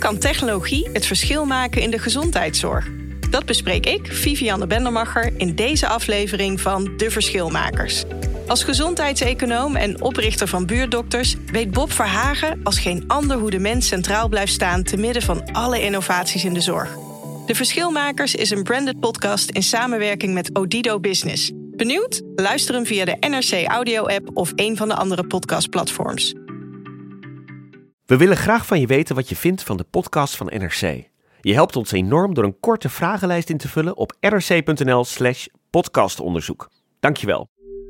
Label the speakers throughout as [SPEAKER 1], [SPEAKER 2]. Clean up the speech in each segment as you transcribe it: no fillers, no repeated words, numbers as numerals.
[SPEAKER 1] kan technologie het verschil maken in de gezondheidszorg? Dat bespreek ik, Vivianne Bendermacher, in deze aflevering van De Verschilmakers. Als gezondheidseconoom en oprichter van Buurtdokters weet Bob Verhagen als geen ander hoe de mens centraal blijft staan te midden van alle innovaties in de zorg. De Verschilmakers is een branded podcast in samenwerking met Odido Business. Benieuwd? Luister hem via de NRC Audio-app of een van de andere podcastplatforms.
[SPEAKER 2] We willen graag van je weten wat je vindt van de podcast van NRC. Je helpt ons enorm door een korte vragenlijst in te vullen op nrc.nl/podcastonderzoek. Dankjewel.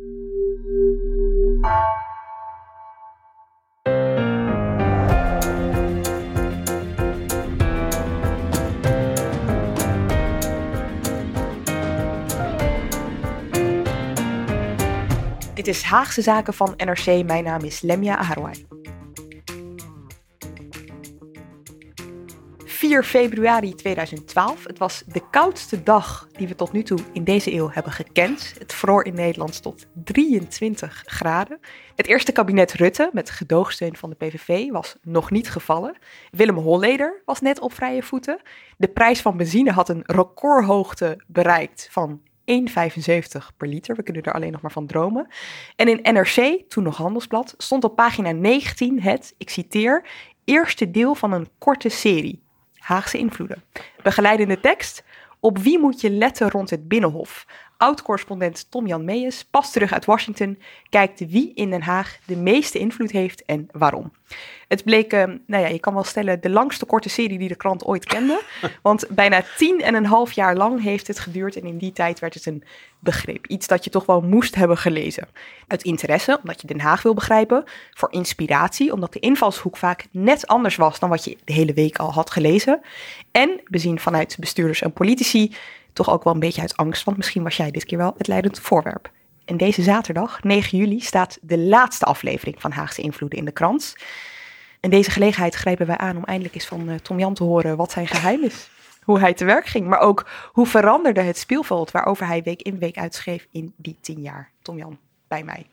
[SPEAKER 3] Dit is Haagse Zaken van NRC. Mijn naam is Lemia Aharouai. 4 februari 2012. Het was de koudste dag die we tot nu toe in deze eeuw hebben gekend. Het vroor in Nederland tot 23 graden. Het eerste kabinet Rutte, met gedoogsteun van de PVV, was nog niet gevallen. Willem Holleder was net op vrije voeten. De prijs van benzine had een recordhoogte bereikt van 1,75 per liter. We kunnen er alleen nog maar van dromen. En in NRC, toen nog Handelsblad, stond op pagina 19 het, ik citeer, eerste deel van een korte serie. Haagse invloeden. Begeleidende tekst. Op wie moet je letten rond het Binnenhof? Oud-correspondent Tom-Jan Meijers, pas terug uit Washington, kijkt wie in Den Haag de meeste invloed heeft en waarom. Het bleek, je kan wel stellen, de langste korte serie die de krant ooit kende. Want bijna 10,5 jaar lang heeft het geduurd en in die tijd werd het een begrip. Iets dat je toch wel moest hebben gelezen. Uit interesse, omdat je Den Haag wil begrijpen. Voor inspiratie, omdat de invalshoek vaak net anders was dan wat je de hele week al had gelezen. En, bezien vanuit bestuurders en politici, toch ook wel een beetje uit angst, want misschien was jij dit keer wel het leidend voorwerp. En deze zaterdag, 9 juli, staat de laatste aflevering van Haagse Invloeden in de krant. En deze gelegenheid grijpen wij aan om eindelijk eens van Tom-Jan te horen wat zijn geheim is. Hoe hij te werk ging, maar ook hoe veranderde het speelveld waarover hij week in week uitschreef in die 10 jaar. Tom-Jan, bij mij.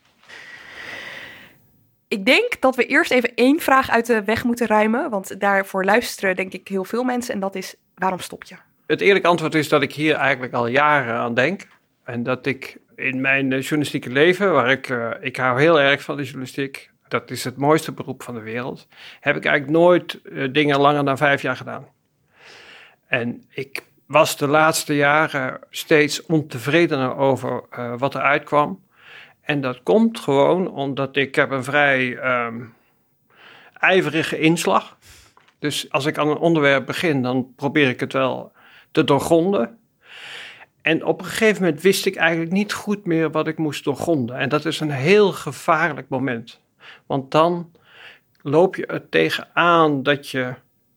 [SPEAKER 3] Ik denk dat we eerst even 1 vraag uit de weg moeten ruimen, want daarvoor luisteren denk ik heel veel mensen en dat is, waarom stop je?
[SPEAKER 4] Het eerlijke antwoord is dat ik hier eigenlijk al jaren aan denk. En dat ik in mijn journalistieke leven, waar ik hou heel erg van de journalistiek, dat is het mooiste beroep van de wereld, heb ik eigenlijk nooit dingen langer dan 5 jaar gedaan. En ik was de laatste jaren steeds ontevredener over wat er uitkwam. En dat komt gewoon omdat ik heb een vrij ijverige inslag. Dus als ik aan een onderwerp begin, dan probeer ik het wel te doorgronden. En op een gegeven moment wist ik eigenlijk niet goed meer wat ik moest doorgronden. En dat is een heel gevaarlijk moment. Want dan loop je er tegenaan dat je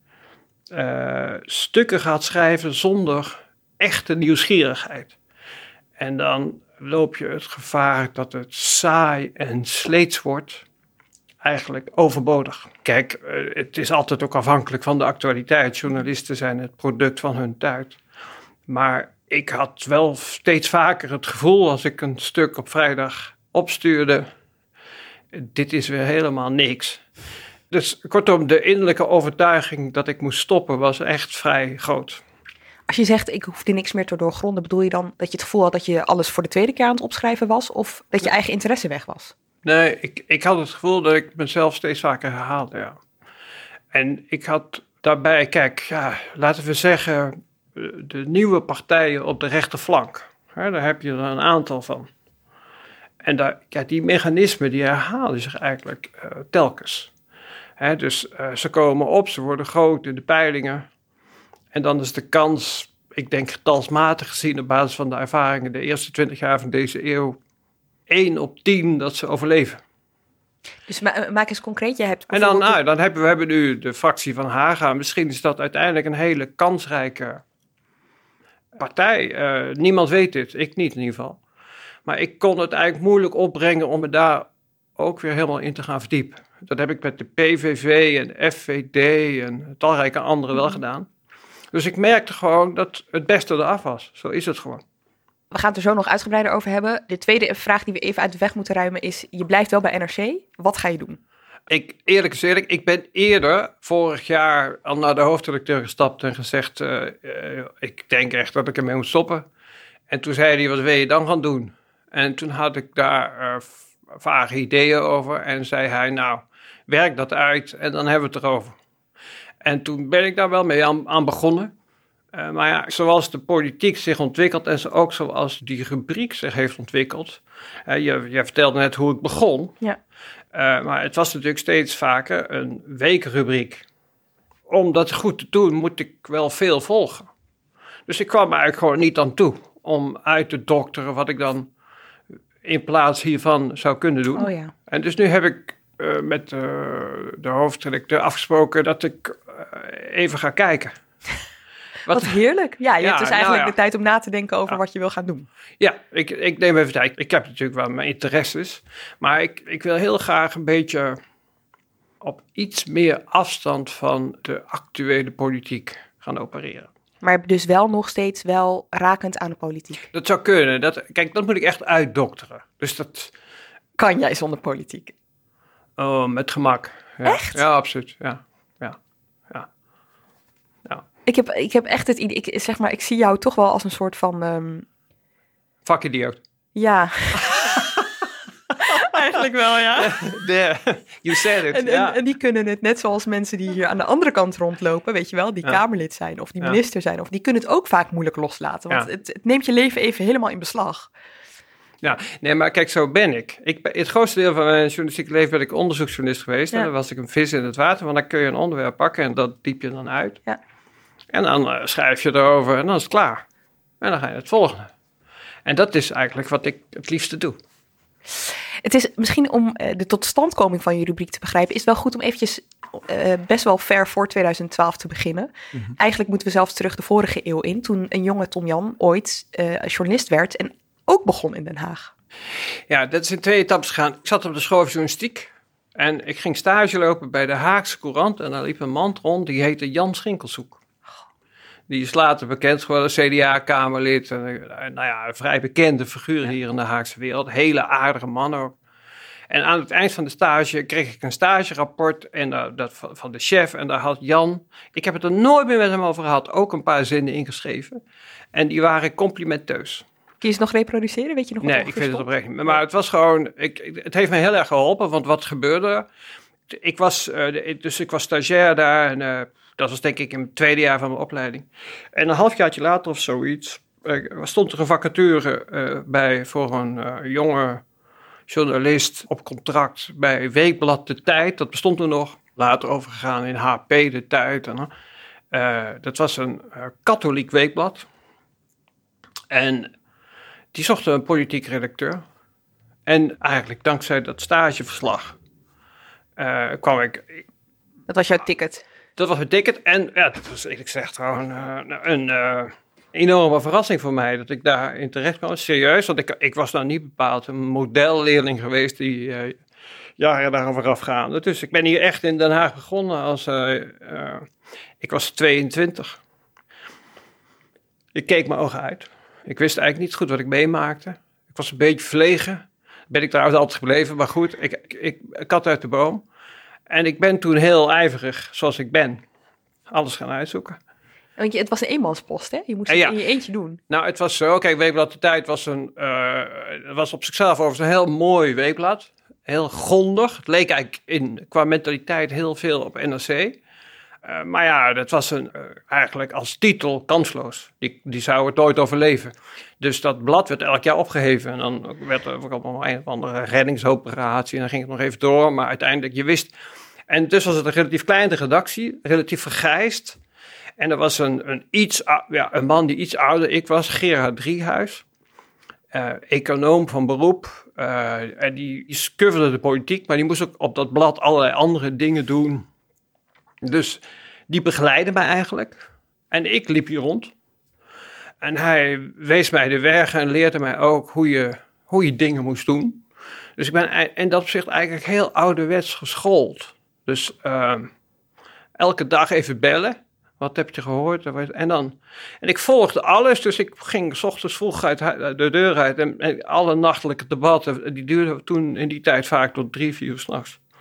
[SPEAKER 4] stukken gaat schrijven zonder echte nieuwsgierigheid. En dan loop je het gevaar dat het saai en sleets wordt. Eigenlijk overbodig. Kijk, het is altijd ook afhankelijk van de actualiteit. Journalisten zijn het product van hun tijd. Maar ik had wel steeds vaker het gevoel als ik een stuk op vrijdag opstuurde, dit is weer helemaal niks. Dus kortom, de innerlijke overtuiging dat ik moest stoppen was echt vrij groot.
[SPEAKER 3] Als je zegt, ik hoefde niks meer te doorgronden, bedoel je dan dat je het gevoel had dat je alles voor de tweede keer aan het opschrijven was? Of dat je eigen interesse weg was?
[SPEAKER 4] Nee, ik had het gevoel dat ik mezelf steeds vaker herhaalde, ja. En ik had daarbij, laten we zeggen, de nieuwe partijen op de rechterflank. Daar heb je er een aantal van. En die mechanismen die herhalen zich eigenlijk telkens. Dus ze komen op, ze worden groot in de peilingen. En dan is de kans, ik denk getalsmatig gezien op basis van de ervaringen de eerste 20 jaar van deze eeuw, 1 op 10 dat ze overleven.
[SPEAKER 3] Dus maak eens concreet. Je hebt
[SPEAKER 4] en dan hebben we nu de fractie van Haga. Misschien is dat uiteindelijk een hele kansrijke partij. Niemand weet dit, ik niet in ieder geval. Maar ik kon het eigenlijk moeilijk opbrengen om me daar ook weer helemaal in te gaan verdiepen. Dat heb ik met de PVV en FVD en talrijke anderen wel gedaan. Dus ik merkte gewoon dat het beste eraf was. Zo is het gewoon.
[SPEAKER 3] We gaan het er zo nog uitgebreider over hebben. De tweede vraag die we even uit de weg moeten ruimen is, je blijft wel bij NRC. Wat ga je doen?
[SPEAKER 4] eerlijk gezegd, ik ben eerder vorig jaar al naar de hoofdredacteur gestapt en gezegd, ik denk echt dat ik ermee moet stoppen. En toen zei hij, wat wil je dan gaan doen? En toen had ik daar vage ideeën over en zei hij, nou, werk dat uit en dan hebben we het erover. En toen ben ik daar wel mee aan begonnen. Maar ja, zoals de politiek zich ontwikkelt en ook zoals die rubriek zich heeft ontwikkeld. Je vertelde net hoe ik begon.
[SPEAKER 3] Ja.
[SPEAKER 4] Maar het was natuurlijk steeds vaker een weekrubriek. Om dat goed te doen moet ik wel veel volgen. Dus ik kwam er eigenlijk gewoon niet aan toe om uit te dokteren wat ik dan in plaats hiervan zou kunnen doen.
[SPEAKER 3] Oh ja.
[SPEAKER 4] En dus nu heb ik met de hoofdredacteur afgesproken dat ik even ga kijken.
[SPEAKER 3] Wat heerlijk. Ja, je hebt dus eigenlijk
[SPEAKER 4] ja.
[SPEAKER 3] de tijd om na te denken over wat je wil gaan doen.
[SPEAKER 4] Ja, ik neem even tijd. Ik heb natuurlijk wel mijn interesses. Maar ik wil heel graag een beetje op iets meer afstand van de actuele politiek gaan opereren.
[SPEAKER 3] Maar dus wel nog steeds wel rakend aan de politiek.
[SPEAKER 4] Dat zou kunnen. Kijk, dat moet ik echt uitdokteren. Dus dat...
[SPEAKER 3] Kan jij zonder politiek?
[SPEAKER 4] Oh, met gemak. Ja.
[SPEAKER 3] Echt?
[SPEAKER 4] Ja, absoluut. Ja.
[SPEAKER 3] Ik heb echt het idee, ik zie jou toch wel als een soort van...
[SPEAKER 4] Vakidioot.
[SPEAKER 3] Ja. Eigenlijk wel, ja.
[SPEAKER 4] You said it.
[SPEAKER 3] En die kunnen het, net zoals mensen die hier aan de andere kant rondlopen, weet je wel, die Kamerlid zijn of die minister zijn, of die kunnen het ook vaak moeilijk loslaten. Want het neemt je leven even helemaal in beslag.
[SPEAKER 4] Ja, nee, maar kijk, zo ben ik. Het grootste deel van mijn journalistieke leven ben ik onderzoeksjournalist geweest. En dan was ik een vis in het water, want dan kun je een onderwerp pakken en dat diep je dan uit.
[SPEAKER 3] Ja.
[SPEAKER 4] En dan schrijf je erover en dan is het klaar. En dan ga je het volgende. En dat is eigenlijk wat ik het liefste doe.
[SPEAKER 3] Het is misschien om de totstandkoming van je rubriek te begrijpen, is het wel goed om eventjes best wel ver voor 2012 te beginnen. Mm-hmm. Eigenlijk moeten we zelfs terug de vorige eeuw in, toen een jonge Tom Jan ooit journalist werd en ook begon in Den Haag.
[SPEAKER 4] Ja, dat is in 2 etappes gegaan. Ik zat op de school van journalistiek en ik ging stage lopen bij de Haagse Courant en daar liep een man rond, die heette Jan Schinkelshoek. Die is later bekend geworden, CDA-kamerlid. Nou ja, een vrij bekende figuur hier in de Haagse wereld. Hele aardige man ook. En aan het eind van de stage kreeg ik een stagerapport en dat van de chef. En daar had Jan, ik heb het er nooit meer met hem over gehad, ook een paar zinnen ingeschreven. En die waren complimenteus.
[SPEAKER 3] Kun je ze nog reproduceren? Weet je nog wat
[SPEAKER 4] Nee, ik weet het oprecht niet. Maar het was gewoon, het heeft me heel erg geholpen, want wat gebeurde? Ik was stagiair daar en dat was denk ik in het 2e jaar van mijn opleiding. En een halfjaartje later of zoiets stond er een vacature bij voor een jonge journalist op contract bij Weekblad De Tijd. Dat bestond er nog. Later overgegaan in HP De Tijd. Dat was een katholiek weekblad. En die zochten een politiek redacteur. En eigenlijk dankzij dat stageverslag kwam ik...
[SPEAKER 3] Dat was jouw ticket?
[SPEAKER 4] Dat was mijn ticket. En ja, dat was eerlijk gezegd gewoon een enorme verrassing voor mij dat ik daarin terecht kwam. Serieus, want ik was nou niet bepaald een modelleerling geweest die jaren daar vooraf gaan. Dus ik ben hier echt in Den Haag begonnen als... ik was 22. Ik keek mijn ogen uit. Ik wist eigenlijk niet goed wat ik meemaakte. Ik was een beetje verlegen. Ben ik trouwens altijd gebleven, maar goed, ik kat uit de boom. En ik ben toen heel ijverig, zoals ik ben, alles gaan uitzoeken.
[SPEAKER 3] Want het was een eenmanspost, hè? Je moest het in je eentje doen.
[SPEAKER 4] Nou, het was zo. Kijk, Weekblad De Tijd was op zichzelf overigens een heel mooi weekblad. Heel grondig. Het leek eigenlijk qua mentaliteit heel veel op NRC. Maar ja, dat was eigenlijk als titel kansloos. Die zou het nooit overleven. Dus dat blad werd elk jaar opgeheven. En dan werd er ook nog een of andere reddingsoperatie. En dan ging het nog even door. Maar uiteindelijk, je wist... En dus was het een relatief kleine redactie. Relatief vergrijsd. En er was een man die iets ouder ik was. Gerard Driehuis. Econoom van beroep. En die coverde de politiek. Maar die moest ook op dat blad allerlei andere dingen doen. Dus die begeleidde mij eigenlijk. En ik liep hier rond. En hij wees mij de weg en leerde mij ook hoe je dingen moest doen. Dus ik ben in dat opzicht eigenlijk heel ouderwets geschoold. Dus elke dag even bellen. Wat heb je gehoord? En ik volgde alles. Dus ik ging 's ochtends vroeg uit de deur uit. En alle nachtelijke debatten, die duurden toen in die tijd vaak tot 3-4 uur 's nachts.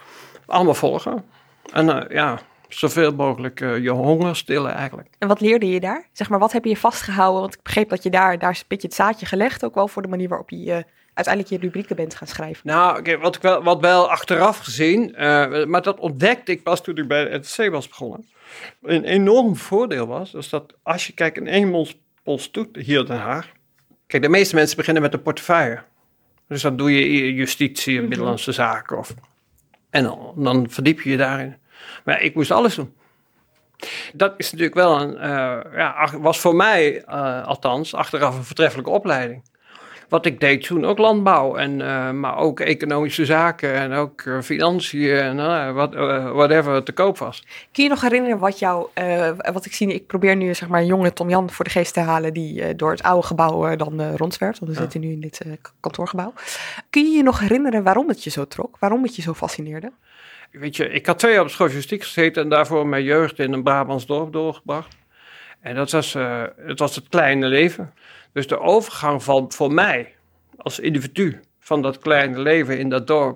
[SPEAKER 4] allemaal volgen. En zoveel mogelijk je honger stillen eigenlijk.
[SPEAKER 3] En wat leerde je daar? Zeg maar, wat heb je vastgehouden? Want ik begreep dat je daar is een beetje het zaadje gelegd, ook wel voor de manier waarop je uiteindelijk je rubrieken bent gaan schrijven.
[SPEAKER 4] Nou, wat wel achteraf gezien, maar dat ontdekte ik pas toen ik bij het NRC was begonnen. Een enorm voordeel was, dus dat als je kijkt in eenmanspost doet hier in Den Haag. Kijk, de meeste mensen beginnen met een portefeuille. Dus dan doe je justitie en binnenlandse zaken. En dan verdiep je je daarin. Maar ik moest alles doen. Dat is natuurlijk wel was voor mij althans achteraf een voortreffelijke opleiding. Wat ik deed toen ook landbouw, maar ook economische zaken en ook financiën en whatever te koop was.
[SPEAKER 3] Kun je nog herinneren wat ik zie, ik probeer nu zeg maar een jonge Tom Jan voor de geest te halen die door het oude gebouw dan rondzwerft, want we zitten nu in dit kantoorgebouw. Kun je je nog herinneren waarom het je zo trok, waarom het je zo fascineerde?
[SPEAKER 4] Weet je, ik had 2 jaar op de school journalistiek gezeten en daarvoor mijn jeugd in een Brabants dorp doorgebracht. En dat was het kleine leven. Dus de overgang voor mij als individu van dat kleine leven in dat dorp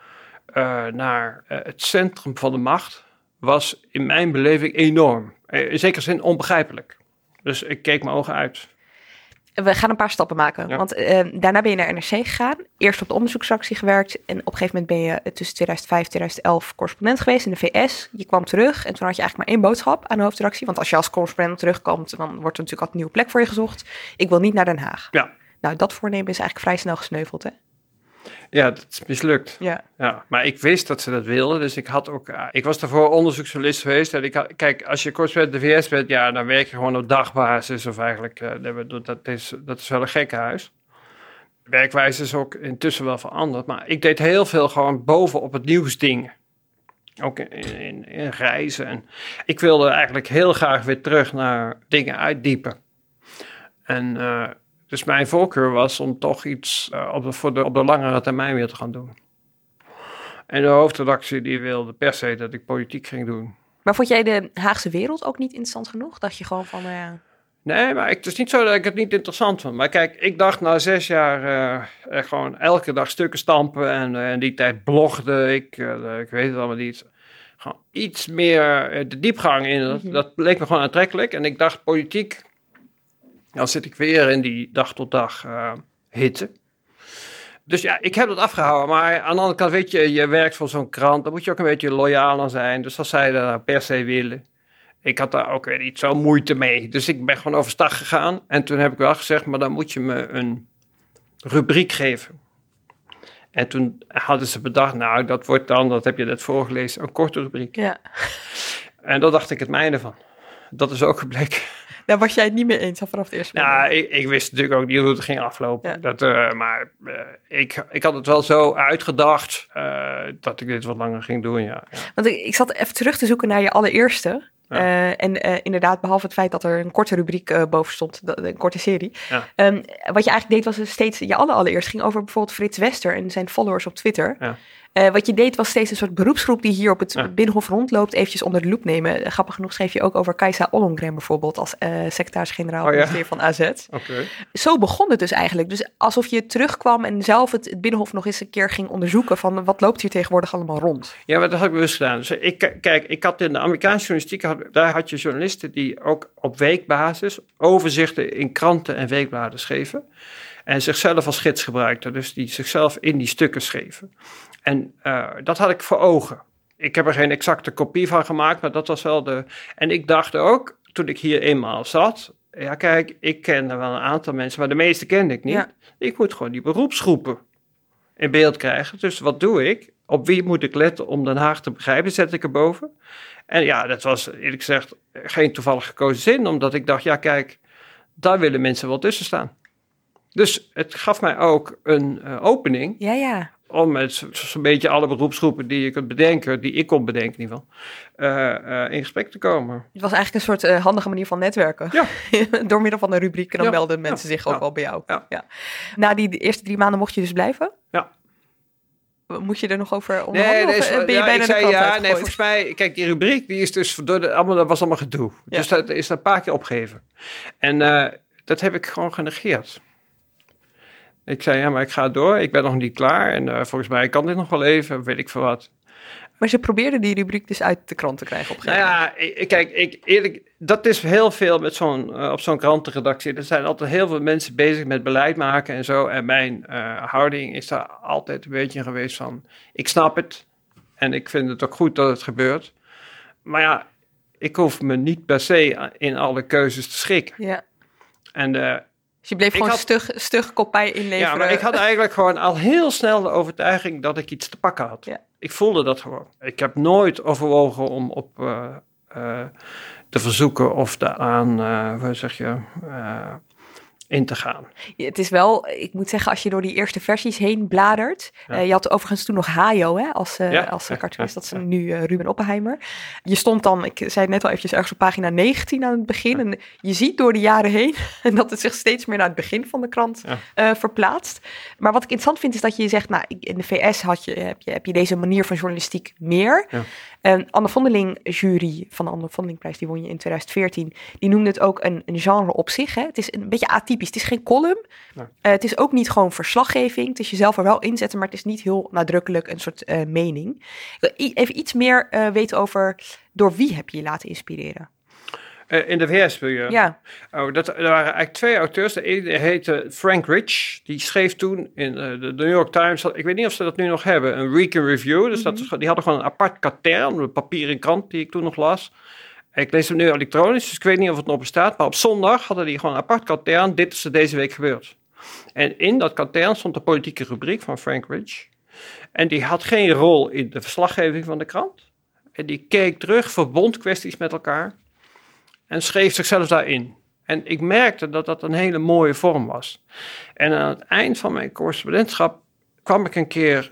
[SPEAKER 4] naar het centrum van de macht was in mijn beleving enorm. In zekere zin onbegrijpelijk. Dus ik keek mijn ogen uit.
[SPEAKER 3] We gaan een paar stappen maken,
[SPEAKER 4] Ja.
[SPEAKER 3] want daarna ben je naar NRC gegaan. Eerst op de onderzoeksredactie gewerkt en op een gegeven moment ben je tussen 2005 en 2011 correspondent geweest in de VS. Je kwam terug en toen had je eigenlijk maar 1 boodschap aan de hoofdredactie. Want als je als correspondent terugkomt, dan wordt er natuurlijk altijd een nieuwe plek voor je gezocht. Ik wil niet naar Den Haag.
[SPEAKER 4] Ja.
[SPEAKER 3] Nou, dat voornemen is eigenlijk vrij snel gesneuveld, hè?
[SPEAKER 4] Ja, dat is mislukt.
[SPEAKER 3] Ja.
[SPEAKER 4] Ja, maar ik wist dat ze dat wilden, dus ik was daarvoor onderzoeksjournalist geweest. En kijk, als je correspondent de VS bent, ja, dan werk je gewoon op dagbasis. Of eigenlijk, dat is wel een gekkenhuis. De werkwijze is ook intussen wel veranderd. Maar ik deed heel veel gewoon bovenop het nieuws dingen. Ook in reizen. En ik wilde eigenlijk heel graag weer terug naar dingen uitdiepen. En dus mijn voorkeur was om toch iets op de langere termijn weer te gaan doen. En de hoofdredactie die wilde per se dat ik politiek ging doen.
[SPEAKER 3] Maar vond jij de Haagse wereld ook niet interessant genoeg? Dacht je gewoon van,
[SPEAKER 4] Nee, maar het is niet zo dat ik het niet interessant vond. Maar kijk, ik dacht na 6 jaar gewoon elke dag stukken stampen. En in die tijd blogde ik weet het allemaal niet. Gewoon iets meer de diepgang in. Dat leek me gewoon aantrekkelijk. En ik dacht, politiek, dan zit ik weer in die dag tot dag hitte. Dus ja, ik heb dat afgehouden. Maar aan de andere kant, weet je, je werkt voor zo'n krant. Dan moet je ook een beetje loyaal aan zijn. Dus als zij dat per se willen. Ik had daar ook weer niet zo moeite mee. Dus ik ben gewoon overstag gegaan. En toen heb ik wel gezegd, maar dan moet je me een rubriek geven. En toen hadden ze bedacht, nou, dat wordt dan, dat heb je net voorgelezen, een korte rubriek.
[SPEAKER 3] ja.
[SPEAKER 4] En daar dacht ik het mijne van. Dat is ook gebleken.
[SPEAKER 3] Daar was jij het niet mee eens al vanaf het eerste moment.
[SPEAKER 4] Ja, ik wist natuurlijk ook niet hoe het ging aflopen.
[SPEAKER 3] Ja.
[SPEAKER 4] Ik had het wel zo uitgedacht dat ik dit wat langer ging doen, ja.
[SPEAKER 3] Want ik zat even terug te zoeken naar je allereerste. Ja. Inderdaad, behalve het feit dat er een korte rubriek boven stond, een korte serie. Ja. Wat je eigenlijk deed was steeds, je allereerst ging over bijvoorbeeld Frits Wester en zijn followers op Twitter. Ja. Wat je deed was steeds een soort beroepsgroep die hier op het Binnenhof rondloopt, eventjes onder de loep nemen. Grappig genoeg schreef je ook over Kajsa Ollongren bijvoorbeeld als secretaris-generaal van AZ.
[SPEAKER 4] Okay.
[SPEAKER 3] Zo begon het dus eigenlijk. Dus alsof je terugkwam en zelf het Binnenhof nog eens een keer ging onderzoeken van wat loopt hier tegenwoordig allemaal rond.
[SPEAKER 4] Ja, maar dat had ik bewust gedaan. Dus ik had in de Amerikaanse journalistiek, daar had je journalisten die ook op weekbasis overzichten in kranten en weekbladen schreven. En zichzelf als gids gebruikten, dus die zichzelf in die stukken schreven. En dat had ik voor ogen. Ik heb er geen exacte kopie van gemaakt, maar dat was wel de... En ik dacht ook, toen ik hier eenmaal zat... Ja, kijk, ik kende wel een aantal mensen, maar de meeste kende ik niet. Ja. Ik moet gewoon die beroepsgroepen in beeld krijgen. Dus wat doe ik? Op wie moet ik letten om Den Haag te begrijpen? Zet ik erboven. En ja, dat was eerlijk gezegd geen toevallig gekozen zin, omdat ik dacht, ja kijk, daar willen mensen wel tussen staan. Dus het gaf mij ook een opening...
[SPEAKER 3] Ja.
[SPEAKER 4] Om met zo'n beetje alle beroepsgroepen die je kunt bedenken, die ik kon bedenken in ieder geval, in gesprek te komen.
[SPEAKER 3] Het was eigenlijk een soort handige manier van netwerken. Ja. Door middel van een rubriek en dan melden mensen zich ook wel bij jou. Ja. Na die eerste 3 maanden mocht je dus blijven?
[SPEAKER 4] Ja.
[SPEAKER 3] Moet je er nog over onderhandelen? Ben je bijna
[SPEAKER 4] de krant uitgegooid? Nee, volgens mij, kijk, die rubriek, die is dus dat was allemaal gedoe. Ja. Dus dat is een paar keer opgegeven. En dat heb ik gewoon genegeerd. Ik zei, ja, maar ik ga door. Ik ben nog niet klaar. En volgens mij kan dit nog wel even, weet ik veel wat.
[SPEAKER 3] Maar ze probeerden die rubriek dus uit de krant te krijgen op een gegeven moment.
[SPEAKER 4] Kijk, eerlijk, dat is heel veel met op zo'n krantenredactie. Er zijn altijd heel veel mensen bezig met beleid maken en zo. En mijn houding is daar altijd een beetje geweest van, ik snap het. En ik vind het ook goed dat het gebeurt. Maar ja, ik hoef me niet per se in alle keuzes te schikken.
[SPEAKER 3] Ja.
[SPEAKER 4] En
[SPEAKER 3] dus je bleef gewoon stug kopij inleveren.
[SPEAKER 4] Ja, maar ik had eigenlijk gewoon al heel snel de overtuiging dat ik iets te pakken had. Ja. Ik voelde dat gewoon. Ik heb nooit overwogen om op te verzoeken of daaraan, in te gaan.
[SPEAKER 3] Het is wel, ik moet zeggen, als je door die eerste versies heen bladert. Ja. Je had overigens toen nog Hajo als cartoonist. Dat is nu Ruben Oppenheimer. Je stond dan, ik zei het net al eventjes, ergens op pagina 19 aan het begin. Ja. En je ziet door de jaren heen dat het zich steeds meer naar het begin van de krant verplaatst. Maar wat ik interessant vind is dat je zegt, nou, in de VS heb je deze manier van journalistiek meer. Ja. Anne Vondeling jury van de Anne Vondelingprijs, die won je in 2014. Die noemde het ook een genre op zich. Hè? Het is een beetje atypisch. Het is geen column. Ja. Het is ook niet gewoon verslaggeving. Het is jezelf er wel inzetten, maar het is niet heel nadrukkelijk een soort mening. Ik wil even iets meer weten over door wie heb je je laten inspireren?
[SPEAKER 4] In de VS wil je?
[SPEAKER 3] Ja.
[SPEAKER 4] Er waren eigenlijk 2 auteurs. De ene heette Frank Rich. Die schreef toen in de New York Times, ik weet niet of ze dat nu nog hebben, een week in review. Dus die hadden gewoon een apart katern, een papieren krant die ik toen nog las. Ik lees hem nu elektronisch, dus ik weet niet of het nog bestaat. Maar op zondag hadden die gewoon een apart katern. Dit is er deze week gebeurd. En in dat katern stond de politieke rubriek van Frank Rich. En die had geen rol in de verslaggeving van de krant. En die keek terug, verbond kwesties met elkaar. En schreef zichzelf daarin. En ik merkte dat dat een hele mooie vorm was. En aan het eind van mijn correspondentschap kwam ik een keer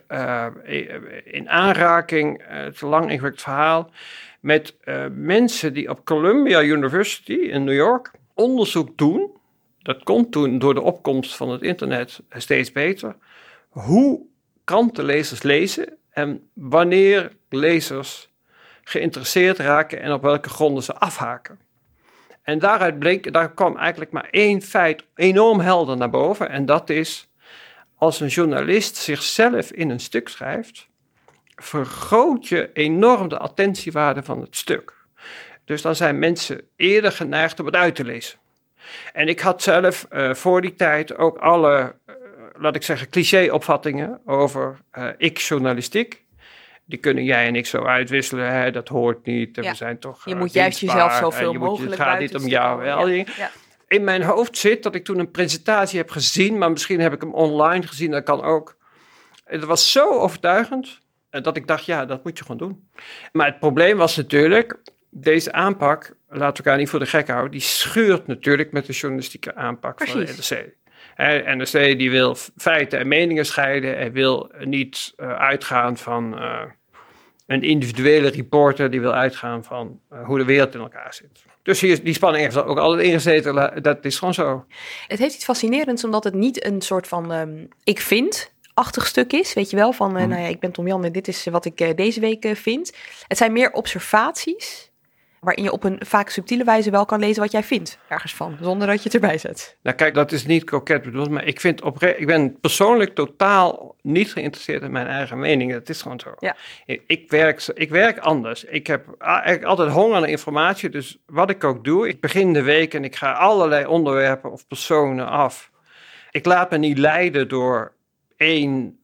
[SPEAKER 4] in aanraking, het is een lang ingewikkeld verhaal, met mensen die op Columbia University in New York onderzoek doen. Dat komt toen door de opkomst van het internet steeds beter. Hoe krantenlezers lezen en wanneer lezers geïnteresseerd raken en op welke gronden ze afhaken. En daar kwam eigenlijk maar 1 feit enorm helder naar boven. En dat is, als een journalist zichzelf in een stuk schrijft, vergroot je enorm de attentiewaarde van het stuk. Dus dan zijn mensen eerder geneigd om het uit te lezen. En ik had zelf voor die tijd ook alle, laat ik zeggen, cliché-opvattingen over ik-journalistiek. Die kunnen jij en ik zo uitwisselen. Hè? Dat hoort niet. Ja. We zijn toch.
[SPEAKER 3] Je moet juist jezelf zoveel mogelijk.
[SPEAKER 4] Het gaat niet om jou. Ja. In mijn hoofd zit dat ik toen een presentatie heb gezien, maar misschien heb ik hem online gezien. Dat kan ook. Het was zo overtuigend dat ik dacht, ja, dat moet je gewoon doen. Maar het probleem was natuurlijk, deze aanpak, laten we elkaar niet voor de gek houden, die schuurt natuurlijk met de journalistieke aanpak. Precies. Van de NRC. En NRC die wil feiten en meningen scheiden en wil niet uitgaan van een individuele reporter, die wil uitgaan van hoe de wereld in elkaar zit. Dus die spanning heeft er ook altijd ingezeten, dat is gewoon zo.
[SPEAKER 3] Het heeft iets fascinerends, omdat het niet een soort van ik vind-achtig stuk is, weet je wel, van nou ja, ik ben Tom Jan en dit is wat ik deze week vind. Het zijn meer observaties, waarin je op een vaak subtiele wijze wel kan lezen wat jij vindt ergens van, zonder dat je het erbij zet.
[SPEAKER 4] Nou kijk, dat is niet koket bedoeld, maar ik ben persoonlijk totaal niet geïnteresseerd in mijn eigen mening. Dat is gewoon zo. Ja. Ik werk anders. Ik heb eigenlijk altijd honger naar informatie, dus wat ik ook doe, ik begin de week en ik ga allerlei onderwerpen of personen af. Ik laat me niet leiden door één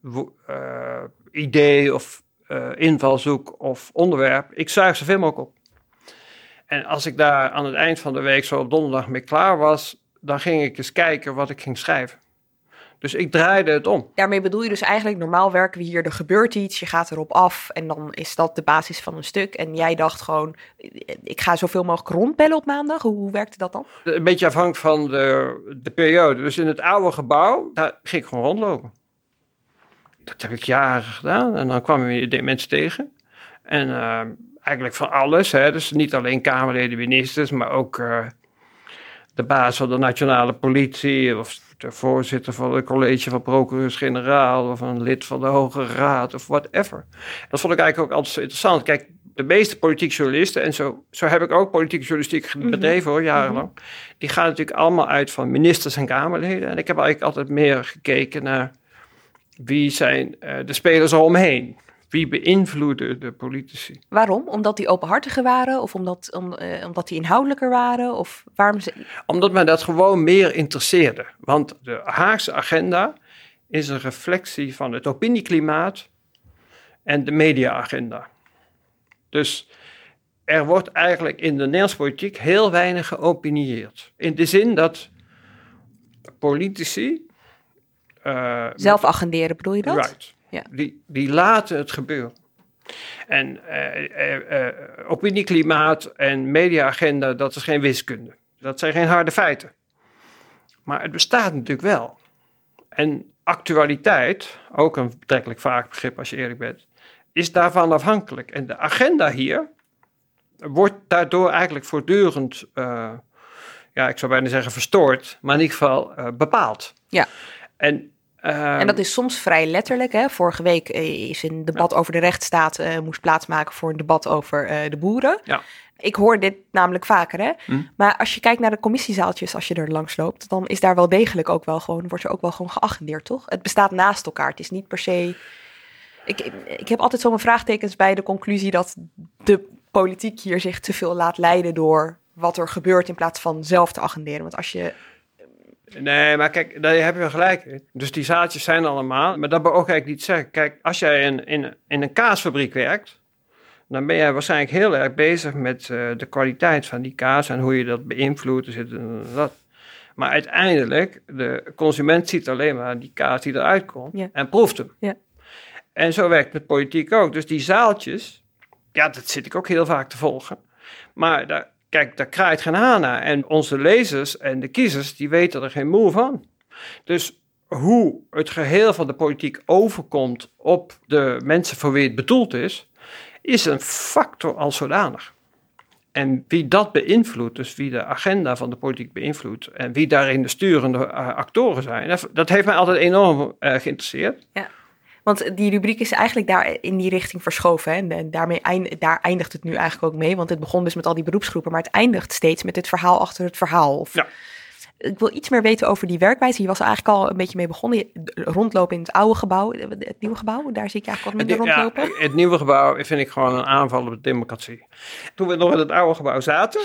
[SPEAKER 4] idee of invalshoek of onderwerp. Ik zuig zoveel mogelijk op. En als ik daar aan het eind van de week zo op donderdag mee klaar was, dan ging ik eens kijken wat ik ging schrijven. Dus ik draaide het om.
[SPEAKER 3] Daarmee bedoel je dus eigenlijk, normaal werken we hier, er gebeurt iets, je gaat erop af en dan is dat de basis van een stuk. En jij dacht gewoon, ik ga zoveel mogelijk rondbellen op maandag. Hoe werkte dat dan?
[SPEAKER 4] Een beetje afhankelijk van de periode. Dus in het oude gebouw, daar ging ik gewoon rondlopen. Dat heb ik jaren gedaan en dan kwamen we mensen tegen. En eigenlijk van alles, hè? Dus niet alleen Kamerleden, ministers, maar ook de baas van de nationale politie of de voorzitter van het college van procureurs-generaal of een lid van de Hoge Raad of whatever. Dat vond ik eigenlijk ook altijd zo interessant. Kijk, de meeste politieke journalisten, en zo heb ik ook politieke journalistiek bedreven hoor, jarenlang, die gaan natuurlijk allemaal uit van ministers en Kamerleden. En ik heb eigenlijk altijd meer gekeken naar wie zijn de spelers eromheen. Wie beïnvloedde de politici?
[SPEAKER 3] Waarom? Omdat die openhartiger waren? Of omdat die inhoudelijker waren? Of waarom
[SPEAKER 4] Omdat mij dat gewoon meer interesseerde. Want de Haagse agenda is een reflectie van het opinieklimaat en de mediaagenda. Dus er wordt eigenlijk in de Nederlandse politiek heel weinig geopinieerd. In de zin dat politici...
[SPEAKER 3] zelf agenderen, bedoel je dat?
[SPEAKER 4] Right.
[SPEAKER 3] Ja.
[SPEAKER 4] Die laten het gebeuren. En opinieklimaat en mediaagenda, dat is geen wiskunde. Dat zijn geen harde feiten. Maar het bestaat natuurlijk wel. En actualiteit, ook een betrekkelijk vaag begrip als je eerlijk bent, is daarvan afhankelijk. En de agenda hier wordt daardoor eigenlijk voortdurend, ik zou bijna zeggen verstoord, maar in ieder geval bepaald.
[SPEAKER 3] Ja.
[SPEAKER 4] En
[SPEAKER 3] dat is soms vrij letterlijk. Hè? Vorige week is een debat over de rechtsstaat moest plaatsmaken voor een debat over de boeren.
[SPEAKER 4] Ja.
[SPEAKER 3] Ik hoor dit namelijk vaker, hè? Maar als je kijkt naar de commissiezaaltjes, als je er langs loopt, dan is daar wel degelijk ook wel gewoon, wordt er ook wel gewoon geagendeerd, toch? Het bestaat naast elkaar. Het is niet per se. Ik heb altijd zo mijn vraagtekens bij de conclusie dat de politiek hier zich te veel laat leiden door wat er gebeurt in plaats van zelf te agenderen. Want als je...
[SPEAKER 4] Nee, maar kijk, daar heb je gelijk in. Dus die zaaltjes zijn allemaal, maar dat beoog ik niet zeggen. Kijk, als jij in een kaasfabriek werkt, dan ben jij waarschijnlijk heel erg bezig met de kwaliteit van die kaas en hoe je dat beïnvloedt. Dat. Maar uiteindelijk, de consument ziet alleen maar die kaas die eruit komt en proeft hem.
[SPEAKER 3] Ja.
[SPEAKER 4] En zo werkt het met politiek ook. Dus die zaaltjes, dat zit ik ook heel vaak te volgen. Maar daar kraait geen haan naar. En onze lezers en de kiezers, die weten er geen moe van. Dus hoe het geheel van de politiek overkomt op de mensen voor wie het bedoeld is een factor als zodanig. En wie dat beïnvloedt, dus wie de agenda van de politiek beïnvloedt en wie daarin de sturende actoren zijn, dat heeft mij altijd enorm geïnteresseerd.
[SPEAKER 3] Ja. Want die rubriek is eigenlijk daar in die richting verschoven. Hè? En daar eindigt het nu eigenlijk ook mee. Want het begon dus met al die beroepsgroepen. Maar het eindigt steeds met het verhaal achter het verhaal. Ik wil iets meer weten over die werkwijze. Je was er eigenlijk al een beetje mee begonnen. Rondlopen in het oude gebouw. Het nieuwe gebouw, daar zie ik eigenlijk wat minder rondlopen.
[SPEAKER 4] Ja, het nieuwe gebouw vind ik gewoon een aanval op de democratie. Toen we nog in het oude gebouw zaten...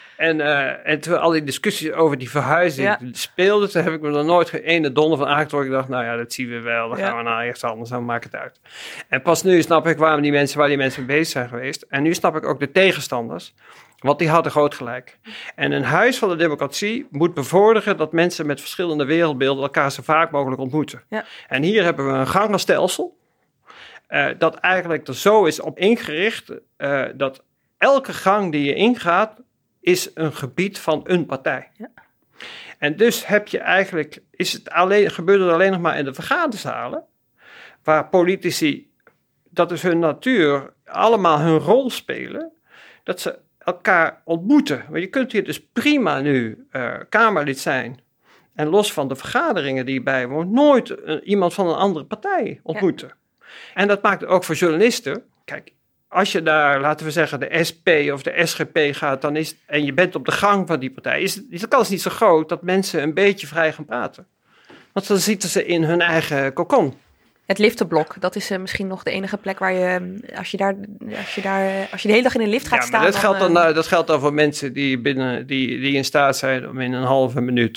[SPEAKER 4] En toen al die discussies over die verhuizing speelden, toen heb ik me er nooit geen ene donder van aangetrokken. Ik dacht, dat zien we wel, dan gaan we naar ergens anders, dan maakt het uit. En pas nu snap ik waar die mensen mee bezig zijn geweest. En nu snap ik ook de tegenstanders, want die hadden groot gelijk. En een huis van de democratie moet bevorderen dat mensen met verschillende wereldbeelden elkaar zo vaak mogelijk ontmoeten. Ja. En hier hebben we een gangenstelsel, dat eigenlijk er zo is op ingericht, dat elke gang die je ingaat, is een gebied van een partij. Ja. En dus gebeurt het alleen nog maar in de vergaderzalen, waar politici, dat is hun natuur, allemaal hun rol spelen, dat ze elkaar ontmoeten. Want je kunt hier dus prima nu Kamerlid zijn en los van de vergaderingen die je bijwoont, nooit iemand van een andere partij ontmoeten. Ja. En dat maakt het ook voor journalisten. Kijk, als je daar, laten we zeggen, de SP of de SGP gaat, en je bent op de gang van die partij, is de kans niet zo groot dat mensen een beetje vrij gaan praten. Want dan zitten ze in hun eigen kokon.
[SPEAKER 3] Het liftenblok, dat is misschien nog de enige plek waar je, als je de hele dag in een lift gaat staan.
[SPEAKER 4] Dat geldt dan voor mensen die in staat zijn om in een halve minuut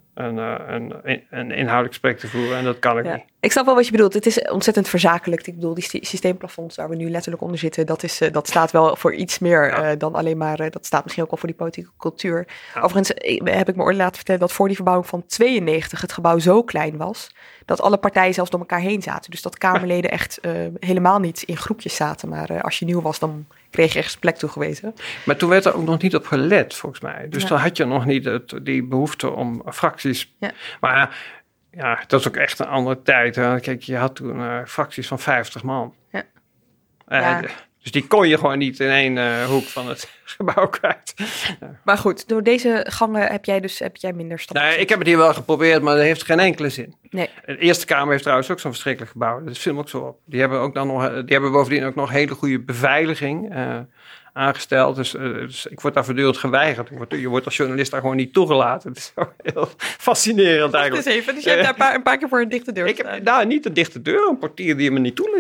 [SPEAKER 4] een inhoudelijk gesprek te voeren. En dat kan ik niet.
[SPEAKER 3] Ik snap wel wat je bedoelt. Het is ontzettend verzakelijk. Ik bedoel, die systeemplafonds waar we nu letterlijk onder zitten, dat staat wel voor iets meer dan alleen maar, dat staat misschien ook wel voor die politieke cultuur. Ja. Overigens heb ik me ooit laten vertellen dat voor die verbouwing van 92 het gebouw zo klein was, dat alle partijen zelfs door elkaar heen zaten. Dus dat Kamerleden echt helemaal niet in groepjes zaten. Maar als je nieuw was, dan kreeg je ergens plek toegewezen.
[SPEAKER 4] Maar toen werd er ook nog niet op gelet, volgens mij. Dus dan had je nog niet die behoefte om fracties. Ja. Maar dat is ook echt een andere tijd. Hè. Kijk, je had toen fracties van 50 man. Ja. Dus die kon je gewoon niet in één hoek van het gebouw kwijt. Ja.
[SPEAKER 3] Maar goed, door deze gangen heb jij minder stappen.
[SPEAKER 4] Nee, ik heb het hier wel geprobeerd, maar dat heeft geen enkele zin.
[SPEAKER 3] Nee.
[SPEAKER 4] De Eerste Kamer heeft trouwens ook zo'n verschrikkelijk gebouw. Dat viel me ook zo op. Die hebben bovendien ook nog hele goede beveiliging aangesteld. Dus ik word daar voortdurend geweigerd. Je wordt als journalist daar gewoon niet toegelaten. Het is zo heel fascinerend eigenlijk.
[SPEAKER 3] Dus je hebt daar een paar keer voor een dichte deur gestaan.
[SPEAKER 4] Niet een dichte deur, een portier die me niet toeliet.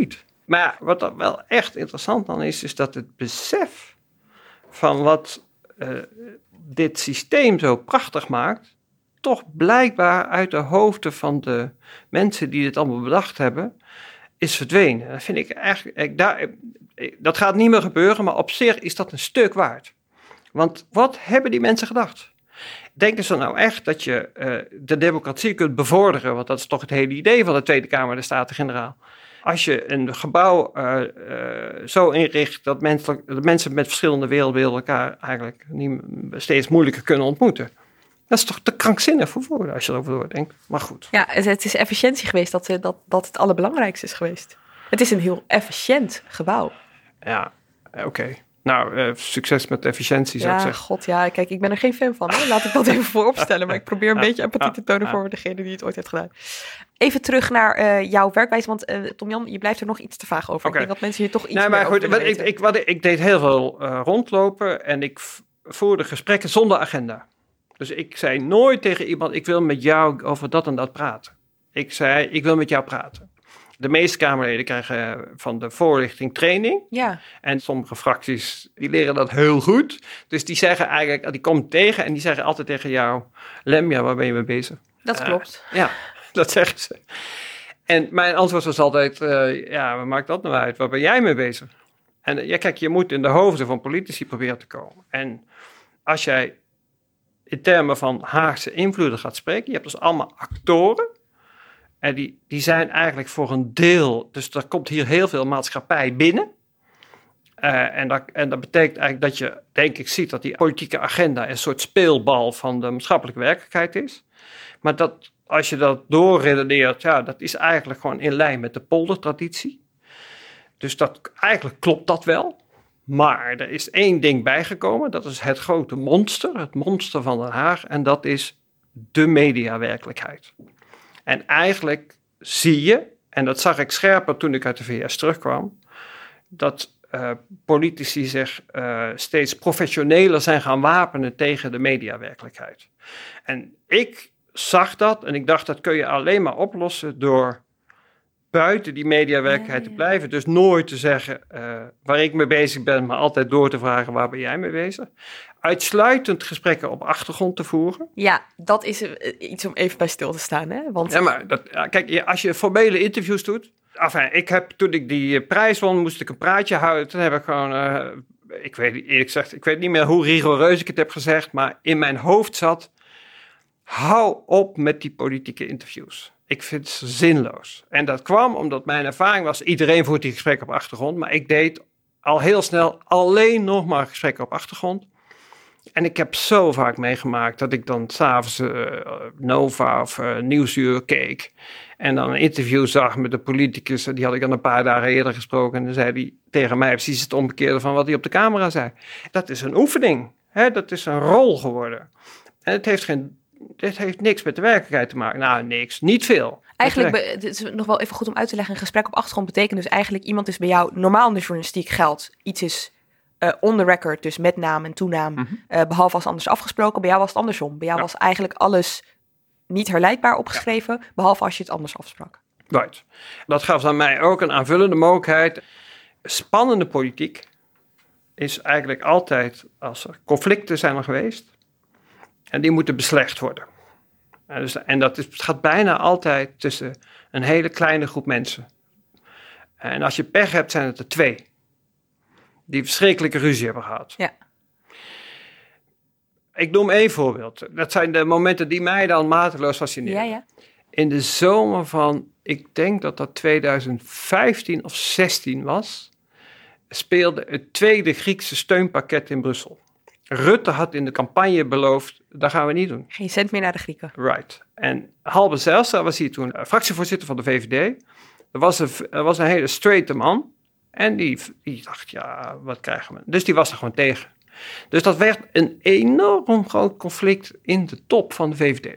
[SPEAKER 4] Maar wat dan wel echt interessant dan is dat het besef van wat dit systeem zo prachtig maakt, toch blijkbaar uit de hoofden van de mensen die dit allemaal bedacht hebben, is verdwenen. Dat vind ik eigenlijk, dat gaat niet meer gebeuren, maar op zich is dat een stuk waard. Want wat hebben die mensen gedacht? Denken ze nou echt dat je de democratie kunt bevorderen? Want dat is toch het hele idee van de Tweede Kamer, de Staten-Generaal. Als je een gebouw zo inricht dat mensen met verschillende wereldbeelden elkaar eigenlijk steeds moeilijker kunnen ontmoeten. Dat is toch te krankzinnig voor woorden als je erover doordenkt. Maar goed.
[SPEAKER 3] Ja, het is efficiëntie geweest dat het allerbelangrijkste is geweest. Het is een heel efficiënt gebouw.
[SPEAKER 4] Ja, oké. Nou, succes met efficiëntie zou ik zeggen.
[SPEAKER 3] God, ja. Kijk, ik ben er geen fan van. Hè? Laat ik dat even vooropstellen. Maar ik probeer een beetje empathie te tonen voor degene die het ooit heeft gedaan. Even terug naar jouw werkwijze. Want Tom-Jan, je blijft er nog iets te vaag over. Okay. Ik denk dat mensen hier toch iets meer over willen weten. Ik deed heel veel rondlopen en ik voerde gesprekken zonder agenda. Dus ik zei nooit tegen iemand, ik wil met jou over dat en dat praten. Ik zei, ik wil met jou praten. De meeste Kamerleden krijgen van de voorlichting training. Ja. En sommige fracties, die leren dat heel goed. Dus die zeggen eigenlijk, die komen tegen en die zeggen altijd tegen jou, Lem, ja, waar ben je mee bezig? Dat klopt.
[SPEAKER 4] Ja, dat zeggen ze. En mijn antwoord was altijd, wat maakt dat nou uit? Waar ben jij mee bezig? En kijk, je moet in de hoofden van politici proberen te komen. En als jij in termen van Haagse invloeden gaat spreken, je hebt dus allemaal actoren. En die zijn eigenlijk voor een deel, dus er komt hier heel veel maatschappij binnen. En dat betekent eigenlijk dat je, denk ik, ziet dat die politieke agenda een soort speelbal van de maatschappelijke werkelijkheid is. Maar dat, als je dat doorredeneert, dat is eigenlijk gewoon in lijn met de poldertraditie. Dus eigenlijk klopt dat wel. Maar er is één ding bijgekomen, dat is het grote monster, het monster van Den Haag. En dat is de mediawerkelijkheid. En eigenlijk zie je, en dat zag ik scherper toen ik uit de VS terugkwam, dat politici zich steeds professioneler zijn gaan wapenen tegen de mediawerkelijkheid. En ik zag dat en ik dacht, dat kun je alleen maar oplossen door buiten die mediawerkelijkheid te blijven. Dus nooit te zeggen waar ik mee bezig ben, maar altijd door te vragen, waar ben jij mee bezig? Uitsluitend gesprekken op achtergrond te voeren.
[SPEAKER 3] Ja, dat is iets om even bij stil te staan. Hè? Want...
[SPEAKER 4] Ja, maar kijk, als je formele interviews doet. Toen ik die prijs won, moest ik een praatje houden. Toen heb ik gewoon, ik weet niet meer hoe rigoureus ik het heb gezegd, maar in mijn hoofd zat, hou op met die politieke interviews. Ik vind het zinloos. En dat kwam omdat mijn ervaring was, iedereen voert die gesprekken op achtergrond, maar ik deed al heel snel alleen nog maar gesprekken op achtergrond. En ik heb zo vaak meegemaakt dat ik dan 's avonds Nova of Nieuwsuur keek. En dan een interview zag met de politicus. Die had ik dan een paar dagen eerder gesproken. En dan zei hij tegen mij precies het omgekeerde van wat hij op de camera zei. Dat is een oefening. Hè? Dat is een rol geworden. En het heeft niks met de werkelijkheid te maken. Nou, niks. Niet veel.
[SPEAKER 3] Eigenlijk, het is nog wel even goed om uit te leggen. Een gesprek op achtergrond betekent dus eigenlijk iemand is bij jou, normaal in de journalistiek geldt, iets is on the record, dus met naam en toenaam, behalve als anders afgesproken. Bij jou was het andersom. Bij jou was eigenlijk alles niet herleidbaar opgeschreven, behalve als je het anders afsprak.
[SPEAKER 4] Right. Dat gaf aan mij ook een aanvullende mogelijkheid. Spannende politiek is eigenlijk altijd, als er conflicten zijn er geweest, en die moeten beslecht worden. En het gaat bijna altijd tussen een hele kleine groep mensen. En als je pech hebt, zijn het er 2. Die verschrikkelijke ruzie hebben gehad. Ja. Ik noem 1 voorbeeld. Dat zijn de momenten die mij dan mateloos fascineren. Ja. In de zomer van, ik denk dat 2015 of 16 was, speelde het tweede Griekse steunpakket in Brussel. Rutte had in de campagne beloofd, dat gaan we niet doen.
[SPEAKER 3] Geen cent meer naar de Grieken.
[SPEAKER 4] Right. En Halbe Zijlstra was hier toen fractievoorzitter van de VVD. Er was een hele straighte man. En die dacht, ja, wat krijgen we? Dus die was er gewoon tegen. Dus dat werd een enorm groot conflict in de top van de VVD.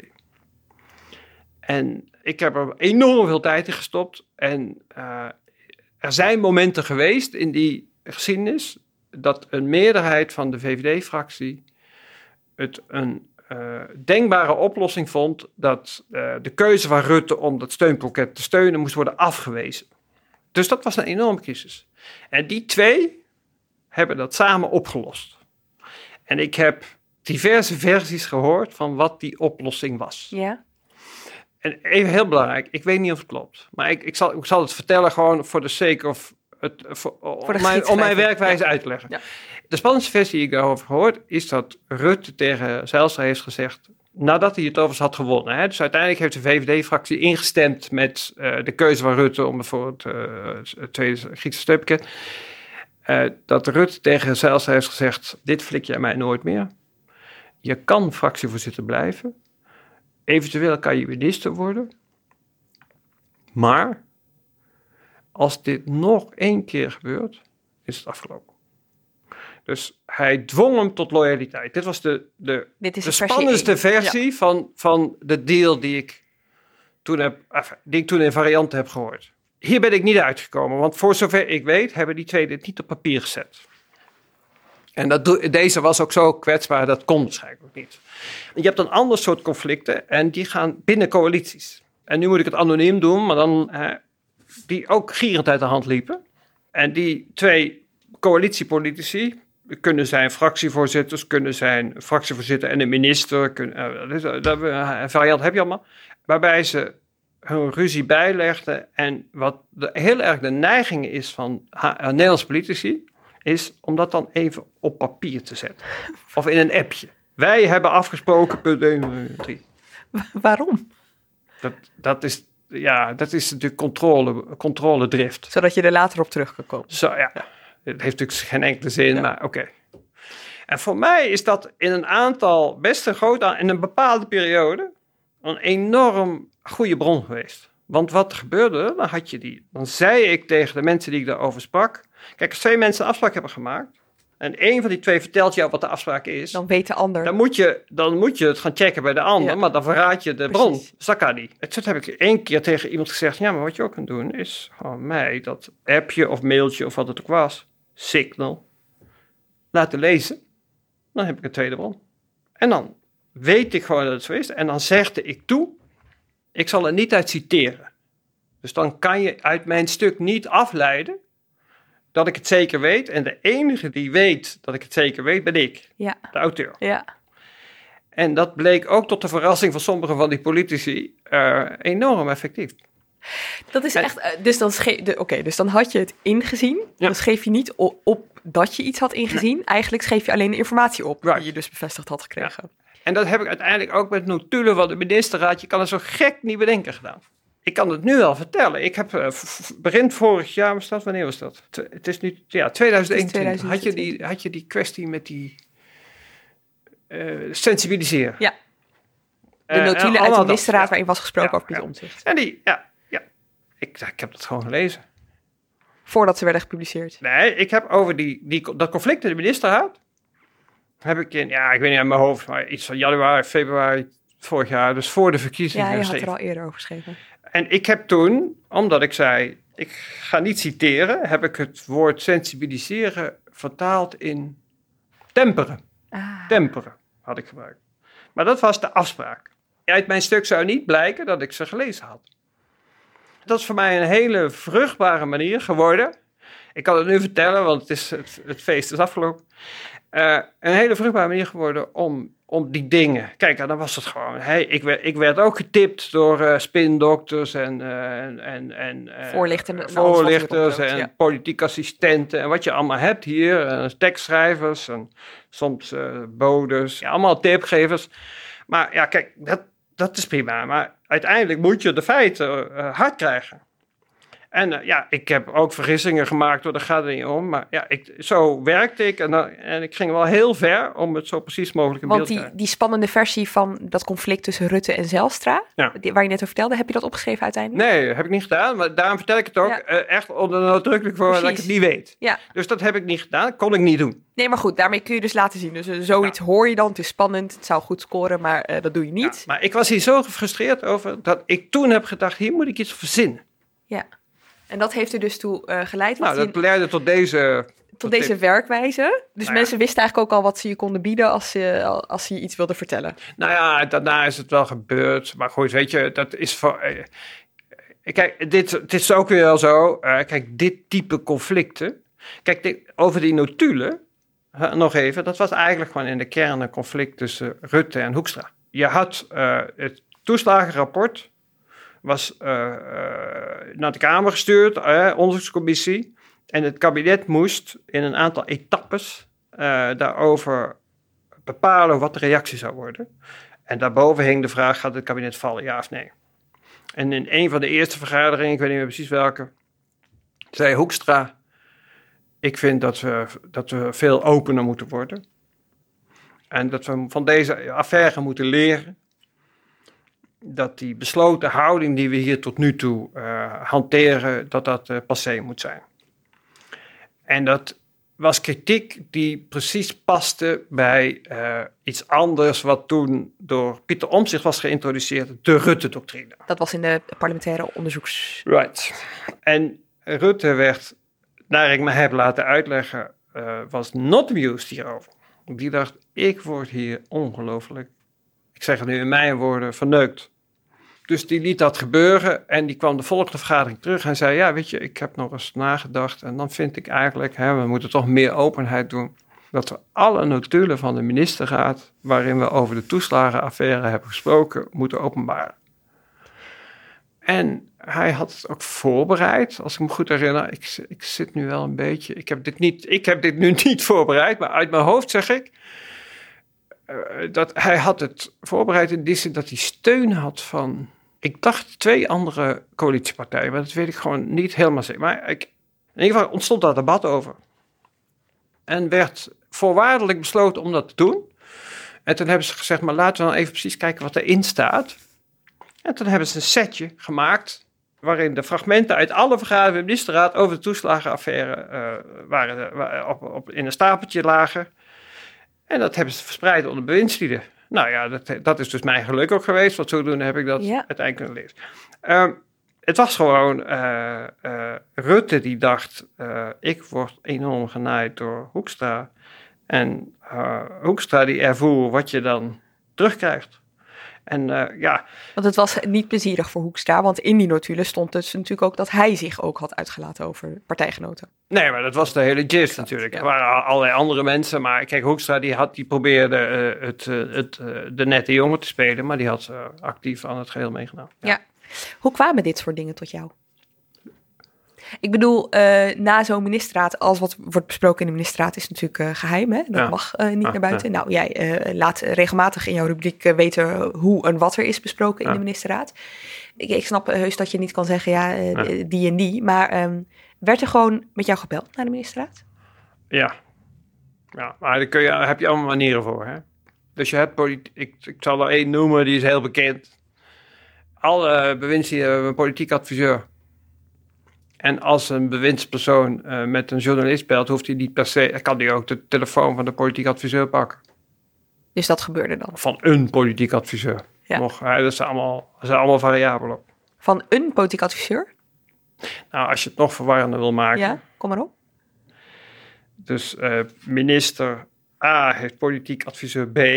[SPEAKER 4] En ik heb er enorm veel tijd in gestopt. En er zijn momenten geweest in die geschiedenis dat een meerderheid van de VVD-fractie het een denkbare oplossing vond dat de keuze van Rutte om dat steunpakket te steunen moest worden afgewezen. Dus dat was een enorme crisis. En die twee hebben dat samen opgelost. En ik heb diverse versies gehoord van wat die oplossing was.
[SPEAKER 3] Ja.
[SPEAKER 4] En even heel belangrijk, ik weet niet of het klopt. Maar ik zal het vertellen gewoon voor de sake of... om mijn werkwijze uit te leggen. Ja. De spannendste versie die ik daarover gehoord is dat Rutte tegen Zijlstra heeft gezegd, nadat hij het overigens had gewonnen. Hè, dus uiteindelijk heeft de VVD-fractie ingestemd met de keuze van Rutte om bijvoorbeeld het tweede Griekse steunpakket. Dat Rutte tegen Zijlstra heeft gezegd, dit flik je mij nooit meer. Je kan fractievoorzitter blijven. Eventueel kan je minister worden. Maar als dit nog 1 keer gebeurt, is het afgelopen. Dus hij dwong hem tot loyaliteit. Dit was de spannendste versie van de deal die ik toen in varianten heb gehoord. Hier ben ik niet uitgekomen, want voor zover ik weet hebben die twee dit niet op papier gezet. En deze was ook zo kwetsbaar, dat kon waarschijnlijk ook niet. Je hebt een ander soort conflicten en die gaan binnen coalities. En nu moet ik het anoniem doen, maar dan die ook gierend uit de hand liepen. En die 2 coalitiepolitici kunnen zijn fractievoorzitters, kunnen zijn fractievoorzitter en een minister. Een variant heb je allemaal. Waarbij ze hun ruzie bijlegden. En wat heel erg de neiging is van Nederlandse politici, is om dat dan even op papier te zetten. Of in een appje. Wij hebben afgesproken, punt 1, 3.
[SPEAKER 3] Waarom?
[SPEAKER 4] Dat is natuurlijk controledrift.
[SPEAKER 3] Zodat je er later op terug kan komen.
[SPEAKER 4] Zo, ja. Het heeft natuurlijk geen enkele zin, maar oké. En voor mij is dat in een aantal, best een groot, in een bepaalde periode, een enorm goede bron geweest. Want wat gebeurde, dan zei ik tegen de mensen die ik daarover sprak, kijk, als 2 mensen een afspraak hebben gemaakt, en 1 van die 2 vertelt jou wat de afspraak is,
[SPEAKER 3] dan weet de ander.
[SPEAKER 4] Dan moet je het gaan checken bij de ander, maar dan verraad je de bron. Dus dat kan niet. En toen heb ik 1 keer tegen iemand gezegd, ja, maar wat je ook kunt doen, is gewoon mij dat appje of mailtje of wat het ook was, Signal, laten lezen. Dan heb ik een tweede bron. En dan weet ik gewoon dat het zo is. En dan zegde ik toe, ik zal er niet uit citeren. Dus dan kan je uit mijn stuk niet afleiden dat ik het zeker weet. En de enige die weet dat ik het zeker weet, ben ik. Ja. De auteur. Ja. En dat bleek ook tot de verrassing van sommige van die politici enorm effectief.
[SPEAKER 3] Dat is echt. Dus dan had je het ingezien. Ja. Dan schreef je niet op dat je iets had ingezien. Nee. Eigenlijk schreef je alleen de informatie op die je dus bevestigd had gekregen. Ja.
[SPEAKER 4] En dat heb ik uiteindelijk ook met notulen van de ministerraad. Je kan het zo gek niet bedenken gedaan. Ik kan het nu al vertellen. Ik heb begin vorig jaar, wanneer was dat? Het is nu 2021. Had je die kwestie met die sensibiliseren.
[SPEAKER 3] Ja. De notulen uit de ministerraad waarin was gesproken over Pieter Omtzigt.
[SPEAKER 4] En ik heb dat gewoon gelezen.
[SPEAKER 3] Voordat ze werden gepubliceerd?
[SPEAKER 4] Nee, ik heb over dat conflict in de ministerraad, heb ik ik weet niet uit mijn hoofd, maar iets van januari, februari vorig jaar, dus voor de verkiezingen.
[SPEAKER 3] Ja, je had er al eerder over geschreven.
[SPEAKER 4] En ik heb toen, omdat ik zei, ik ga niet citeren, heb ik het woord sensibiliseren vertaald in temperen. Temperen had ik gebruikt. Maar dat was de afspraak. Uit mijn stuk zou niet blijken dat ik ze gelezen had. Dat is voor mij een hele vruchtbare manier geworden. Ik kan het nu vertellen, want het feest is afgelopen. Een hele vruchtbare manier geworden om die dingen. Kijk, dan was het gewoon. Ik werd ook getipt door spindokters en voorlichters en politiek assistenten. En wat je allemaal hebt hier. Tekstschrijvers en soms bodes. Ja, allemaal tipgevers. Maar ja, kijk, dat is prima. Maar uiteindelijk moet je de feiten hard krijgen. En ik heb ook vergissingen gemaakt, daar gaat het niet om. Maar ja, zo werkte ik en ik ging wel heel ver om het zo precies mogelijk in beeld te krijgen.
[SPEAKER 3] Want die spannende versie van dat conflict tussen Rutte en Zijlstra, waar je net over vertelde, heb je dat opgeschreven uiteindelijk?
[SPEAKER 4] Nee, heb ik niet gedaan. Maar daarom vertel ik het ook echt onder nadrukkelijk voor dat ik het niet weet. Ja. Dus dat heb ik niet gedaan, kon ik niet doen.
[SPEAKER 3] Nee, maar goed, daarmee kun je dus laten zien. Dus zoiets hoor je dan, het is spannend, het zou goed scoren, maar dat doe je niet.
[SPEAKER 4] Ja, maar ik was hier zo gefrustreerd over dat ik toen heb gedacht, hier moet ik iets verzinnen.
[SPEAKER 3] Ja. En dat heeft er dus toe geleid.
[SPEAKER 4] Dat leidde tot deze...
[SPEAKER 3] Tot deze werkwijze. Dus mensen wisten eigenlijk ook al wat ze je konden bieden als ze je iets wilden vertellen.
[SPEAKER 4] Nou ja, daarna is het wel gebeurd. Maar goed, weet je, dat is voor... Kijk, het is ook weer wel zo. Kijk, dit type conflicten. Kijk, over die notulen, nog even. Dat was eigenlijk gewoon in de kern een conflict tussen Rutte en Hoekstra. Je had het toeslagenrapport, was naar de Kamer gestuurd, onderzoekscommissie. En het kabinet moest in een aantal etappes daarover bepalen wat de reactie zou worden. En daarboven hing de vraag, gaat het kabinet vallen, ja of nee? En in een van de eerste vergaderingen, ik weet niet meer precies welke, zei Hoekstra, ik vind dat we veel opener moeten worden. En dat we van deze affaire moeten leren dat die besloten houding die we hier tot nu toe hanteren, dat passé moet zijn. En dat was kritiek die precies paste bij iets anders wat toen door Pieter Omtzigt was geïntroduceerd, de Rutte-doctrine.
[SPEAKER 3] Dat was in de parlementaire onderzoeks...
[SPEAKER 4] Right. En Rutte werd, naar ik me heb laten uitleggen, was not amused hierover. Die dacht, ik word hier ongelooflijk, ik zeg het nu in mijn woorden, verneukt. Dus die liet dat gebeuren en die kwam de volgende vergadering terug en zei, ja, weet je, ik heb nog eens nagedacht en dan vind ik eigenlijk, we moeten toch meer openheid doen, dat we alle notulen van de ministerraad, waarin we over de toeslagenaffaire hebben gesproken, moeten openbaren. En hij had het ook voorbereid, als ik me goed herinner. Ik zit nu wel een beetje, ik heb dit nu niet voorbereid, maar uit mijn hoofd zeg ik, dat hij had het voorbereid in die zin dat hij steun had van, ik dacht 2 andere coalitiepartijen, maar dat weet ik gewoon niet helemaal zeker. Maar in ieder geval ontstond daar debat over. En werd voorwaardelijk besloten om dat te doen. En toen hebben ze gezegd, maar laten we dan even precies kijken wat erin staat. En toen hebben ze een setje gemaakt, waarin de fragmenten uit alle vergaderingen van de ministerraad over de toeslagenaffaire in een stapeltje lagen. En dat hebben ze verspreid onder bewindslieden. Nou ja, dat is dus mijn geluk ook geweest, want zodoende heb ik dat uiteindelijk kunnen lezen. Het was gewoon Rutte die dacht, ik word enorm genaaid door Hoekstra. En Hoekstra die ervoer wat je dan terugkrijgt. En
[SPEAKER 3] Want het was niet plezierig voor Hoekstra, want in die notulen stond dus natuurlijk ook dat hij zich ook had uitgelaten over partijgenoten.
[SPEAKER 4] Nee, maar dat was de hele gist natuurlijk. Ja. Er waren allerlei andere mensen, maar kijk, Hoekstra die probeerde de nette jongen te spelen, maar die had actief aan het geheel meegenomen.
[SPEAKER 3] Ja. Hoe kwamen dit soort dingen tot jou? Ik bedoel, na zo'n ministerraad, alles wat wordt besproken in de ministerraad is natuurlijk geheim. Hè? Dat mag niet naar buiten. Ja. Nou, jij laat regelmatig in jouw rubriek weten hoe en wat er is besproken in de ministerraad. Ik snap heus dat je niet kan zeggen, die en die. Maar werd er gewoon met jou gebeld naar de ministerraad?
[SPEAKER 4] Ja, maar daar heb je allemaal manieren voor. Hè? Dus je hebt ik zal er 1 noemen, die is heel bekend. Alle bewindslieden hebben een politiek adviseur. En als een bewindspersoon met een journalist belt, hoeft hij niet per se, kan hij ook de telefoon van de politiek adviseur pakken.
[SPEAKER 3] Dus dat gebeurde dan?
[SPEAKER 4] Van een politiek adviseur. Ja. Dat zijn allemaal variabelen.
[SPEAKER 3] Van een politiek adviseur?
[SPEAKER 4] Nou, als je het nog verwarrender wil maken.
[SPEAKER 3] Ja, kom maar op.
[SPEAKER 4] Dus minister A heeft politiek adviseur B.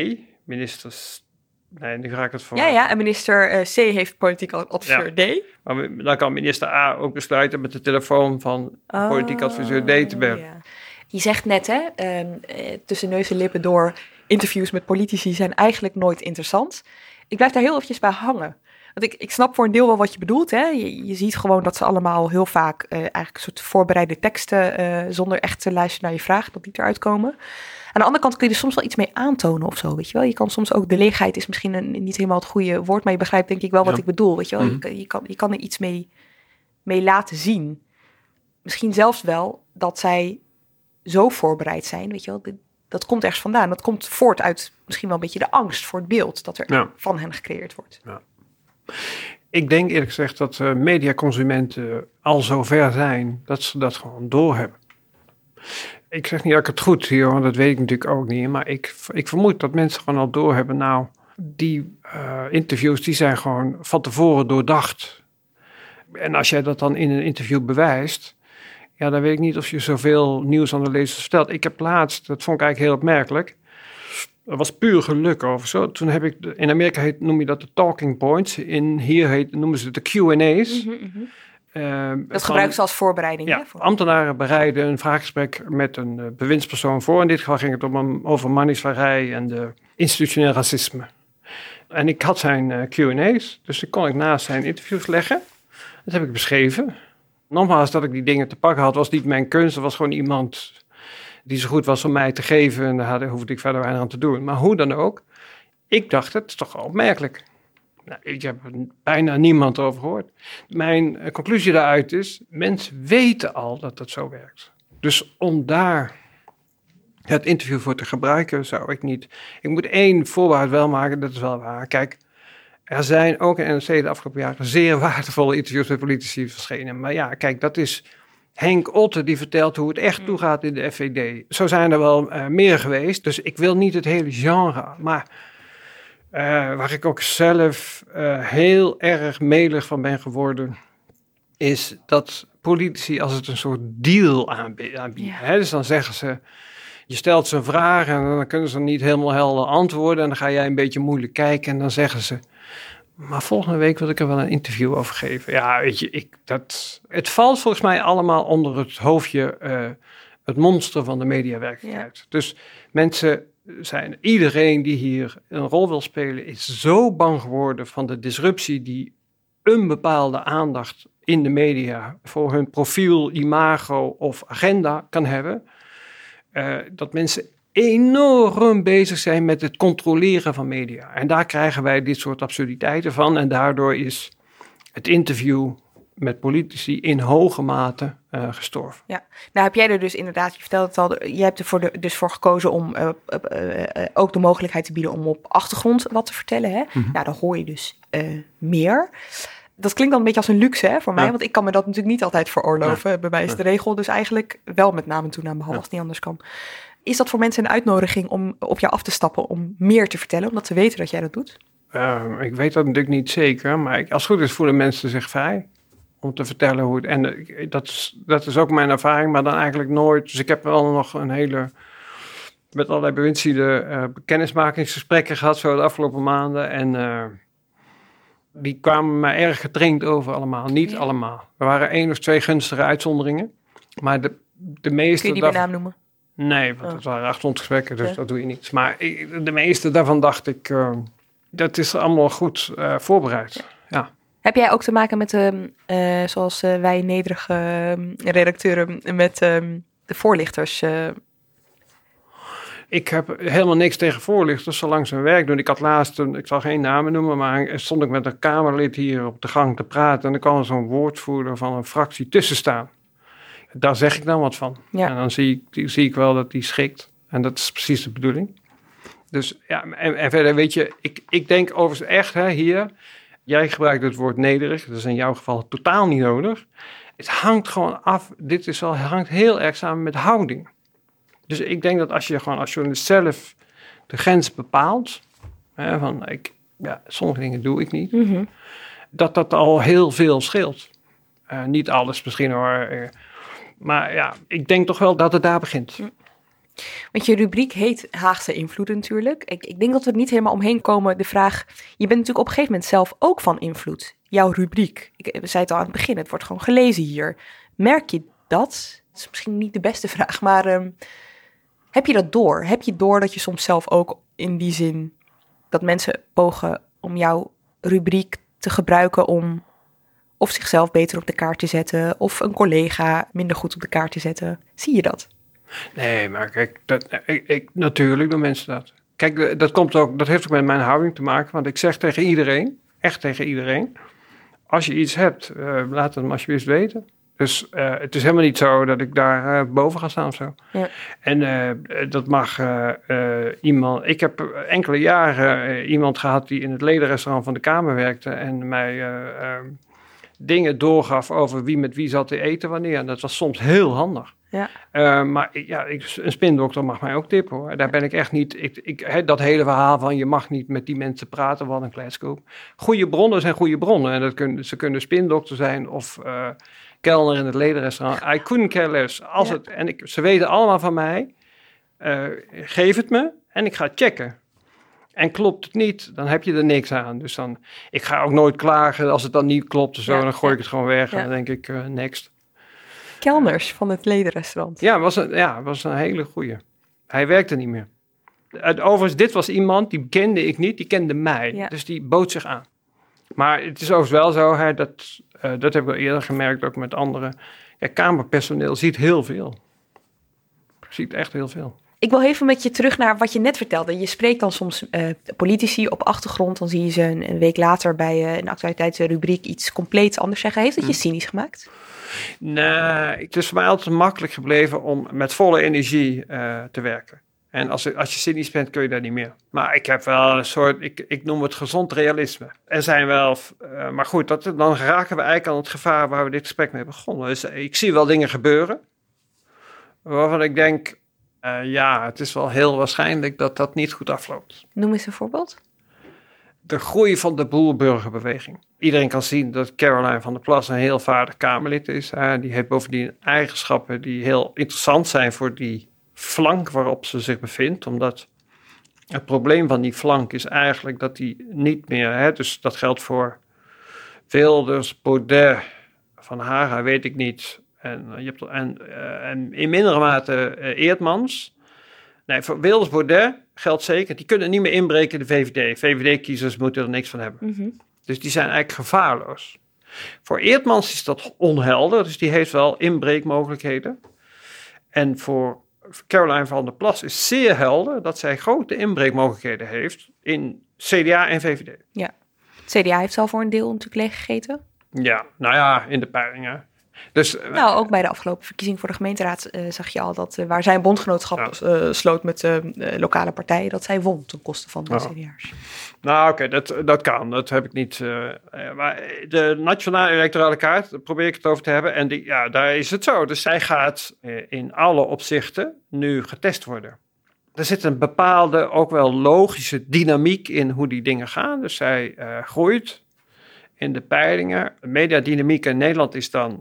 [SPEAKER 4] Nee, nu ga ik het voor.
[SPEAKER 3] Ja, en minister C heeft politiek adviseur D.
[SPEAKER 4] Maar dan kan minister A ook besluiten met de telefoon van politiek adviseur D te bellen. Ja.
[SPEAKER 3] Je zegt net, hè, tussen neus en lippen door, interviews met politici zijn eigenlijk nooit interessant. Ik blijf daar heel eventjes bij hangen. Want ik snap voor een deel wel wat je bedoelt. Hè. Je ziet gewoon dat ze allemaal heel vaak eigenlijk een soort voorbereide teksten zonder echt te luisteren naar je vraag, dat die eruit komen. Aan de andere kant kun je er soms wel iets mee aantonen of zo, weet je wel. Je kan soms ook, de leegheid is misschien niet helemaal het goede woord, maar je begrijpt denk ik wel wat ik bedoel, weet je wel. Mm-hmm. Je kan er iets mee laten zien. Misschien zelfs wel dat zij zo voorbereid zijn, weet je wel. Dat komt ergens vandaan. Dat komt voort uit misschien wel een beetje de angst voor het beeld dat er van hen gecreëerd wordt. Ja.
[SPEAKER 4] Ik denk eerlijk gezegd dat mediaconsumenten al zover zijn dat ze dat gewoon doorhebben. Ik zeg niet dat ik het goed zie, want dat weet ik natuurlijk ook niet. Maar ik vermoed dat mensen gewoon al doorhebben. Nou, die interviews die zijn gewoon van tevoren doordacht. En als jij dat dan in een interview bewijst, ja, dan weet ik niet of je zoveel nieuws aan de lezers vertelt. Ik heb laatst, dat vond ik eigenlijk heel opmerkelijk, Dat was puur geluk over zo. Toen heb ik, in Amerika noem je dat de talking points. Hier noemen ze het de Q&A's.
[SPEAKER 3] Dat gebruiken ze als voorbereiding.
[SPEAKER 4] Ja, ambtenaren bereiden een vraaggesprek met een bewindspersoon voor. In dit geval ging het over manningsvarij en de institutioneel racisme. En ik had zijn Q&A's, dus die kon ik naast zijn interviews leggen. Dat heb ik beschreven. Nogmaals, dat ik die dingen te pakken had, was niet mijn kunst. Er was gewoon iemand die zo goed was om mij te geven. En daar hoefde ik verder weinig aan te doen. Maar hoe dan ook, ik dacht, het is toch wel opmerkelijk. Nou, ik heb er bijna niemand over gehoord. Mijn conclusie daaruit is, mensen weten al dat het zo werkt. Dus om daar het interview voor te gebruiken, zou ik niet. Ik moet 1 voorwaarde wel maken, dat is wel waar. Kijk, er zijn ook in NRC de afgelopen jaren zeer waardevolle interviews met politici verschenen. Maar ja, kijk, dat is Henk Otte die vertelt hoe het echt toegaat in de FVD. Zo zijn er wel meer geweest, dus ik wil niet het hele genre. Maar waar ik ook zelf heel erg melig van ben geworden, is dat politici als het een soort deal aanbieden.
[SPEAKER 3] Ja.
[SPEAKER 4] Hè? Dus dan zeggen ze, je stelt ze een vraag en dan kunnen ze niet helemaal helder antwoorden. En dan ga jij een beetje moeilijk kijken en dan zeggen ze, maar volgende week wil ik er wel een interview over geven. Ja, weet je, het valt volgens mij allemaal onder het hoofdje het monster van de mediawerkelijkheid. Ja. Dus mensen iedereen die hier een rol wil spelen, is zo bang geworden van de disruptie die een bepaalde aandacht in de media voor hun profiel, imago of agenda kan hebben, dat mensen enorm bezig zijn met het controleren van media. En daar krijgen wij dit soort absurditeiten van. En daardoor is het interview met politici in hoge mate gestorven. Ja,
[SPEAKER 3] nou heb jij er dus inderdaad, je vertelde het al, je hebt er dus voor gekozen om ook de mogelijkheid te bieden om op achtergrond wat te vertellen. Hè? Mm-hmm. Nou, dan hoor je dus meer. Dat klinkt dan een beetje als een luxe voor mij, want ik kan me dat natuurlijk niet altijd veroorloven. Ja. Bij mij is de regel dus eigenlijk wel met naam en toenaam, behalve als het niet anders kan. Is dat voor mensen een uitnodiging om op jou af te stappen, om meer te vertellen, omdat ze weten dat jij dat doet?
[SPEAKER 4] Ik weet dat natuurlijk niet zeker, maar als het goed is voelen mensen zich vrij om te vertellen hoe het... En dat is ook mijn ervaring, maar dan eigenlijk nooit. Dus ik heb wel nog een hele... met allerlei bewindslieden kennismakingsgesprekken gehad zo de afgelopen maanden. En die kwamen mij erg getraind over allemaal. Niet allemaal. Er waren 1 of 2 gunstige uitzonderingen. Maar de meeste...
[SPEAKER 3] Kun je die bij naam noemen?
[SPEAKER 4] Nee, want het waren 800 gesprekken, dus dat doe je niet. Maar de meeste daarvan dacht ik... dat is allemaal goed voorbereid. Ja.
[SPEAKER 3] Heb jij ook te maken met, zoals wij nederige redacteuren, met de voorlichters?
[SPEAKER 4] Ik heb helemaal niks tegen voorlichters, zolang ze hun werk doen. Ik had laatst, ik zal geen namen noemen, maar stond ik met een Kamerlid hier op de gang te praten. En er kwam zo'n woordvoerder van een fractie tussen staan. Daar zeg ik dan wat van. Ja. En dan zie ik wel dat die schikt. En dat is precies de bedoeling. Dus ja, en verder weet je, ik denk overigens echt hier... Jij gebruikt het woord nederig, dat is in jouw geval totaal niet nodig. Het hangt gewoon af, hangt heel erg samen met houding. Dus ik denk dat als je gewoon als journalist zelf de grens bepaalt, sommige dingen doe ik niet, dat al heel veel scheelt. Niet alles misschien hoor, maar ja, ik denk toch wel dat het daar begint.
[SPEAKER 3] Want je rubriek heet Haagse invloed natuurlijk. Ik denk dat we er niet helemaal omheen komen. De vraag, je bent natuurlijk op een gegeven moment zelf ook van invloed. Jouw rubriek, we zei het al aan het begin, het wordt gewoon gelezen hier. Merk je dat? Dat is misschien niet de beste vraag, maar heb je dat door? Heb je door dat je soms zelf ook in die zin, dat mensen pogen om jouw rubriek te gebruiken om of zichzelf beter op de kaart te zetten, of een collega minder goed op de kaart te zetten? Zie je dat?
[SPEAKER 4] Nee, maar kijk, natuurlijk doen mensen dat. Kijk, dat heeft ook met mijn houding te maken. Want ik zeg tegen iedereen, echt tegen iedereen, als je iets hebt, laat het me alsjeblieft weten. Dus het is helemaal niet zo dat ik daar boven ga staan of zo. Ja. En dat mag iemand... Ik heb enkele jaren iemand gehad die in het ledenrestaurant van de Kamer werkte en mij dingen doorgaf over wie met wie zat te eten wanneer. En dat was soms heel handig. Ja. Maar een spindokter mag mij ook tippen hoor. Daar ben ik echt niet... dat hele verhaal van je mag niet met die mensen praten, wat een kletskoop. Goede bronnen zijn goede bronnen. En ze kunnen spindokter zijn of kelner in het ledenrestaurant. I couldn't care less. Ze weten allemaal van mij geef het me en ik ga checken. En klopt het niet, dan heb je er niks aan. Dus dan, ik ga ook nooit klagen als het dan niet klopt of zo. Dan gooi ik het gewoon weg en dan denk ik, next.
[SPEAKER 3] Kelners van het ledenrestaurant.
[SPEAKER 4] Ja, was een hele goeie. Hij werkte niet meer. Overigens, dit was iemand, die kende ik niet, die kende mij.
[SPEAKER 3] Ja.
[SPEAKER 4] Dus die bood zich aan. Maar het is overigens wel zo, dat heb ik al eerder gemerkt, ook met anderen. Ja, kamerpersoneel ziet heel veel. Ziet echt heel veel.
[SPEAKER 3] Ik wil even met je terug naar wat je net vertelde. Je spreekt dan soms politici op achtergrond. Dan zie je ze een week later bij een actualiteitsrubriek iets compleet anders zeggen. Heeft dat je cynisch gemaakt?
[SPEAKER 4] Nee, het is voor mij altijd makkelijk gebleven om met volle energie te werken. En als je cynisch bent, kun je dat niet meer. Maar ik heb wel een soort, ik noem het gezond realisme. Er zijn wel, maar goed, dan raken we eigenlijk aan het gevaar waar we dit gesprek mee begonnen. Dus ik zie wel dingen gebeuren waarvan ik denk, het is wel heel waarschijnlijk dat dat niet goed afloopt.
[SPEAKER 3] Noem eens een voorbeeld.
[SPEAKER 4] De groei van de boer-burgerbeweging. Iedereen kan zien dat Caroline van der Plas een heel vaardig Kamerlid is. Die heeft bovendien eigenschappen die heel interessant zijn voor die flank waarop ze zich bevindt. Omdat het probleem van die flank is eigenlijk dat die niet meer... dus dat geldt voor Wilders, Baudet, Van Haga, weet ik niet. En in mindere mate Eertmans. Nee, voor Wilders, Baudet geldt zeker. Die kunnen niet meer inbreken in de VVD. VVD-kiezers moeten er niks van hebben.
[SPEAKER 3] Mm-hmm.
[SPEAKER 4] Dus die zijn eigenlijk gevaarloos. Voor Eertmans is dat onhelder. Dus die heeft wel inbreekmogelijkheden. En voor Caroline van der Plas is zeer helder dat zij grote inbreekmogelijkheden heeft in CDA en VVD.
[SPEAKER 3] Ja, het CDA heeft al voor een deel natuurlijk leeggegeten.
[SPEAKER 4] Ja, in de peilingen. Dus,
[SPEAKER 3] ook bij de afgelopen verkiezing voor de gemeenteraad zag je al dat waar zij een bondgenootschap sloot met lokale partijen, dat zij won ten koste van de CDA'ers.
[SPEAKER 4] Nou, oké, dat kan. Dat heb ik niet. Maar de nationale electorale kaart, daar probeer ik het over te hebben. En daar is het zo. Dus zij gaat in alle opzichten nu getest worden. Er zit een bepaalde, ook wel logische dynamiek in hoe die dingen gaan. Dus zij groeit in de peilingen. Mediadynamiek in Nederland is dan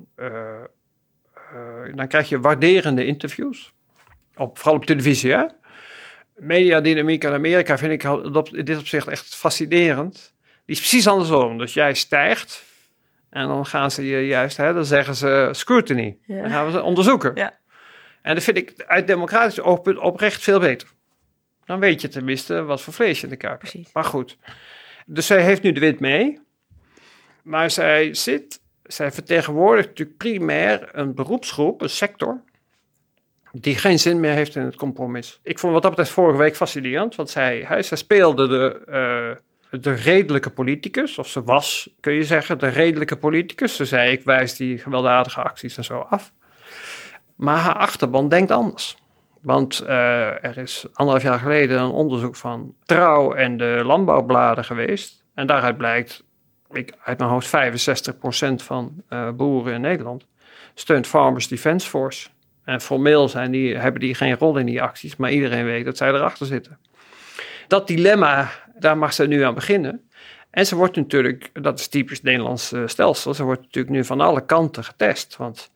[SPEAKER 4] krijg je waarderende interviews. Vooral op televisie, hè? Mediadynamiek in Amerika vind ik in dit opzicht echt fascinerend. Die is precies andersom. Dus jij stijgt en dan gaan ze je juist, dan zeggen ze scrutiny. Ja. Dan gaan we ze onderzoeken. Ja. En dat vind ik uit democratisch oogpunt oprecht veel beter. Dan weet je tenminste wat voor vlees je in de kuip hebt.
[SPEAKER 3] Precies.
[SPEAKER 4] Maar goed. Dus zij heeft nu de wind mee. Maar zij vertegenwoordigt natuurlijk primair een beroepsgroep, een sector, die geen zin meer heeft in het compromis. Ik vond wat dat betreft vorige week fascinerend, want zij speelde de redelijke politicus, of ze was, kun je zeggen, de redelijke politicus. Ze zei, ik wijs die gewelddadige acties en zo af. Maar haar achterban denkt anders. Want er is 1,5 jaar geleden een onderzoek van Trouw en de Landbouwbladen geweest. En daaruit blijkt, uit mijn hoofd 65% van boeren in Nederland steunt Farmers Defence Force. En formeel hebben die geen rol in die acties, maar iedereen weet dat zij erachter zitten. Dat dilemma, daar mag ze nu aan beginnen. En ze wordt natuurlijk, dat is typisch Nederlands stelsel, ze wordt natuurlijk nu van alle kanten getest. Want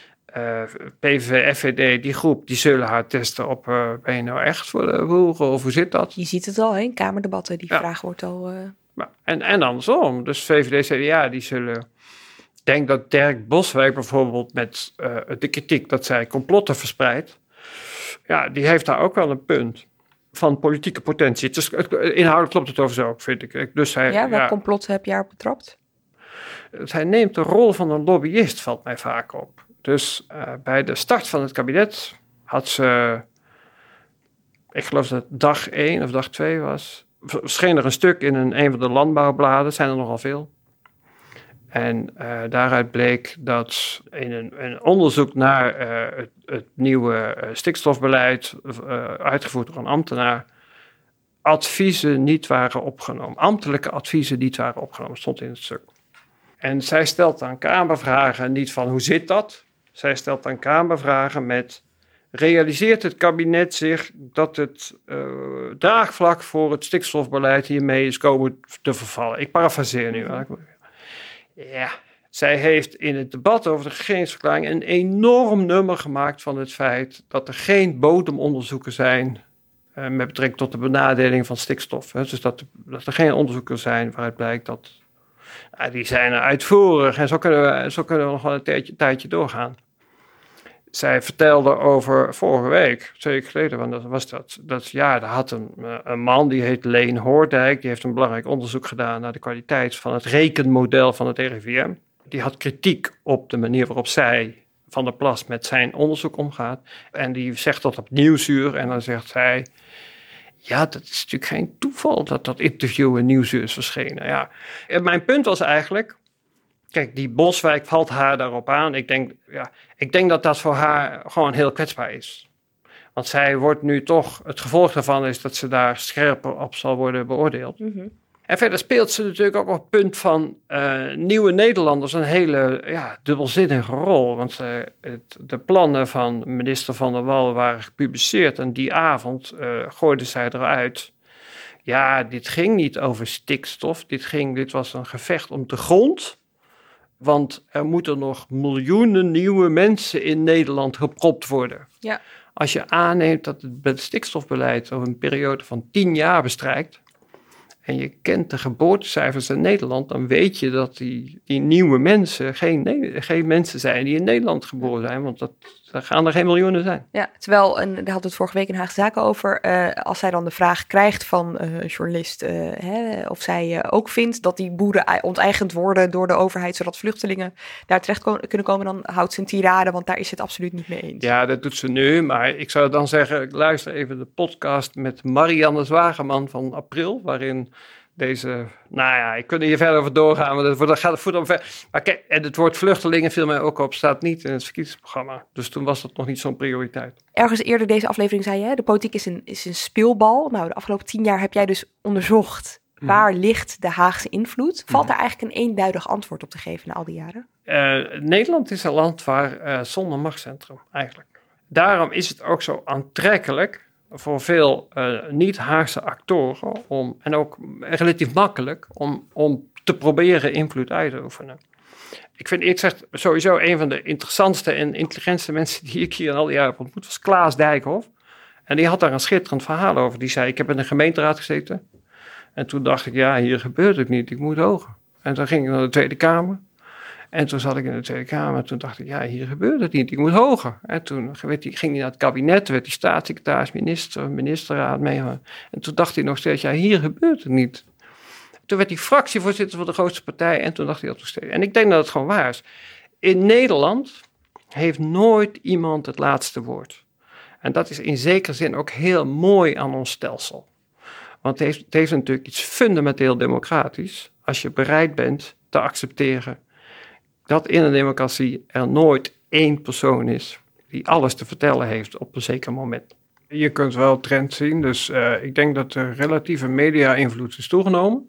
[SPEAKER 4] PVV, FVD, die groep, die zullen haar testen op, ben je nou echt voor de boeren of hoe zit dat?
[SPEAKER 3] Je ziet het al, in kamerdebatten, die vraag wordt al...
[SPEAKER 4] En andersom, dus VVD, CDA, die zullen... Ik denk dat Dirk Boswijk bijvoorbeeld met de kritiek dat zij complotten verspreidt, die heeft daar ook wel een punt van politieke potentie. Dus inhoudelijk klopt het over zo ook, vind ik. Dus
[SPEAKER 3] welk complot heb je haar betrapt?
[SPEAKER 4] Zij neemt de rol van een lobbyist, valt mij vaak op. Dus bij de start van het kabinet had ze, ik geloof dat het dag 1 of dag 2 was, verscheen er een stuk in een van de landbouwbladen, zijn er nogal veel. En daaruit bleek dat in een onderzoek naar het nieuwe stikstofbeleid, uitgevoerd door een ambtenaar, adviezen niet waren opgenomen. Ambtelijke adviezen niet waren opgenomen, stond in het stuk. En zij stelt dan Kamervragen niet van hoe zit dat? Zij stelt dan Kamervragen met, realiseert het kabinet zich dat het draagvlak voor het stikstofbeleid hiermee is komen te vervallen? Ik parafraseer nu. Ja, Zij heeft in het debat over de regeringsverklaring een enorm nummer gemaakt van het feit dat er geen bodemonderzoeken zijn met betrekking tot de benadeling van stikstof. Dus dat er geen onderzoeken zijn waaruit blijkt dat... die zijn uitvoerig en zo kunnen we nog wel een tijdje doorgaan. Zij vertelde over vorige week, 2 weken geleden, want daar had een man die heet Leen Hoordijk, die heeft een belangrijk onderzoek gedaan naar de kwaliteit van het rekenmodel van het RIVM. Die had kritiek op de manier waarop zij, Van der Plas, met zijn onderzoek omgaat. En die zegt dat op Nieuwsuur en dan zegt zij, ja, dat is natuurlijk geen toeval dat interview in Nieuwsuur is verschenen. Ja. En mijn punt was eigenlijk, kijk, die Boswijk valt haar daarop aan. Ik denk dat dat voor haar gewoon heel kwetsbaar is. Want zij wordt nu toch, het gevolg daarvan is dat ze daar scherper op zal worden beoordeeld. Mm-hmm. En verder speelt ze natuurlijk ook op het punt van nieuwe Nederlanders een hele dubbelzinnige rol. Want de plannen van minister Van der Wal waren gepubliceerd en die avond gooide zij eruit. Ja, dit ging niet over stikstof, dit was een gevecht om de grond. Want er moeten nog miljoenen nieuwe mensen in Nederland gepropt worden. Ja. Als je aanneemt dat het stikstofbeleid over een periode van 10 jaar bestrijkt en je kent de geboortecijfers in Nederland, dan weet je dat die nieuwe mensen geen mensen zijn die in Nederland geboren zijn, want daar gaan er geen miljoenen zijn.
[SPEAKER 3] Ja, terwijl, en daar hadden we het vorige week in Haagse Zaken over, als zij dan de vraag krijgt van een journalist of zij ook vindt dat die boeren onteigend worden door de overheid, zodat vluchtelingen daar terecht kunnen komen, dan houdt ze een tirade, want daar is ze het absoluut niet mee eens.
[SPEAKER 4] Ja, dat doet ze nu, maar ik zou dan zeggen, luister even de podcast met Marianne Zwageman van april, waarin deze, ik kan er hier verder over doorgaan, maar dat gaat het voet ver. Maar kijk, en het woord vluchtelingen viel mij ook op, staat niet in het verkiezingsprogramma. Dus toen was dat nog niet zo'n prioriteit.
[SPEAKER 3] Ergens eerder deze aflevering zei je, de politiek is een speelbal. Nou, de afgelopen 10 jaar heb jij dus onderzocht, waar ligt de Haagse invloed? Valt daar eigenlijk een eenduidig antwoord op te geven na al die jaren?
[SPEAKER 4] Nederland is een land zonder machtscentrum, eigenlijk. Daarom is het ook zo aantrekkelijk voor veel niet-Haagse actoren en ook relatief makkelijk om te proberen invloed uit te oefenen. Ik vind eerlijk gezegd sowieso een van de interessantste en intelligentste mensen die ik hier al die jaren heb ontmoet, was Klaas Dijkhoff. En die had daar een schitterend verhaal over. Die zei, ik heb in de gemeenteraad gezeten en toen dacht ik, hier gebeurt het niet, ik moet hoger. En toen ging ik naar de Tweede Kamer. En toen zat ik in de Tweede Kamer en toen dacht ik, hier gebeurt het niet, ik moet hoger. En toen ging hij naar het kabinet, werd hij staatssecretaris, ministerraad mee. En toen dacht hij nog steeds, hier gebeurt het niet. Toen werd hij fractievoorzitter van de grootste partij en toen dacht hij dat nog steeds. En ik denk dat het gewoon waar is. In Nederland heeft nooit iemand het laatste woord. En dat is in zekere zin ook heel mooi aan ons stelsel. Want het heeft natuurlijk iets fundamenteel democratisch als je bereid bent te accepteren dat in een democratie er nooit één persoon is die alles te vertellen heeft op een zeker moment. Je kunt wel trend zien, dus ik denk dat de relatieve media-invloed is toegenomen.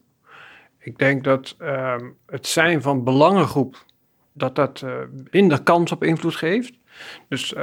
[SPEAKER 4] Ik denk dat het zijn van belangengroep, dat minder kans op invloed geeft. Dus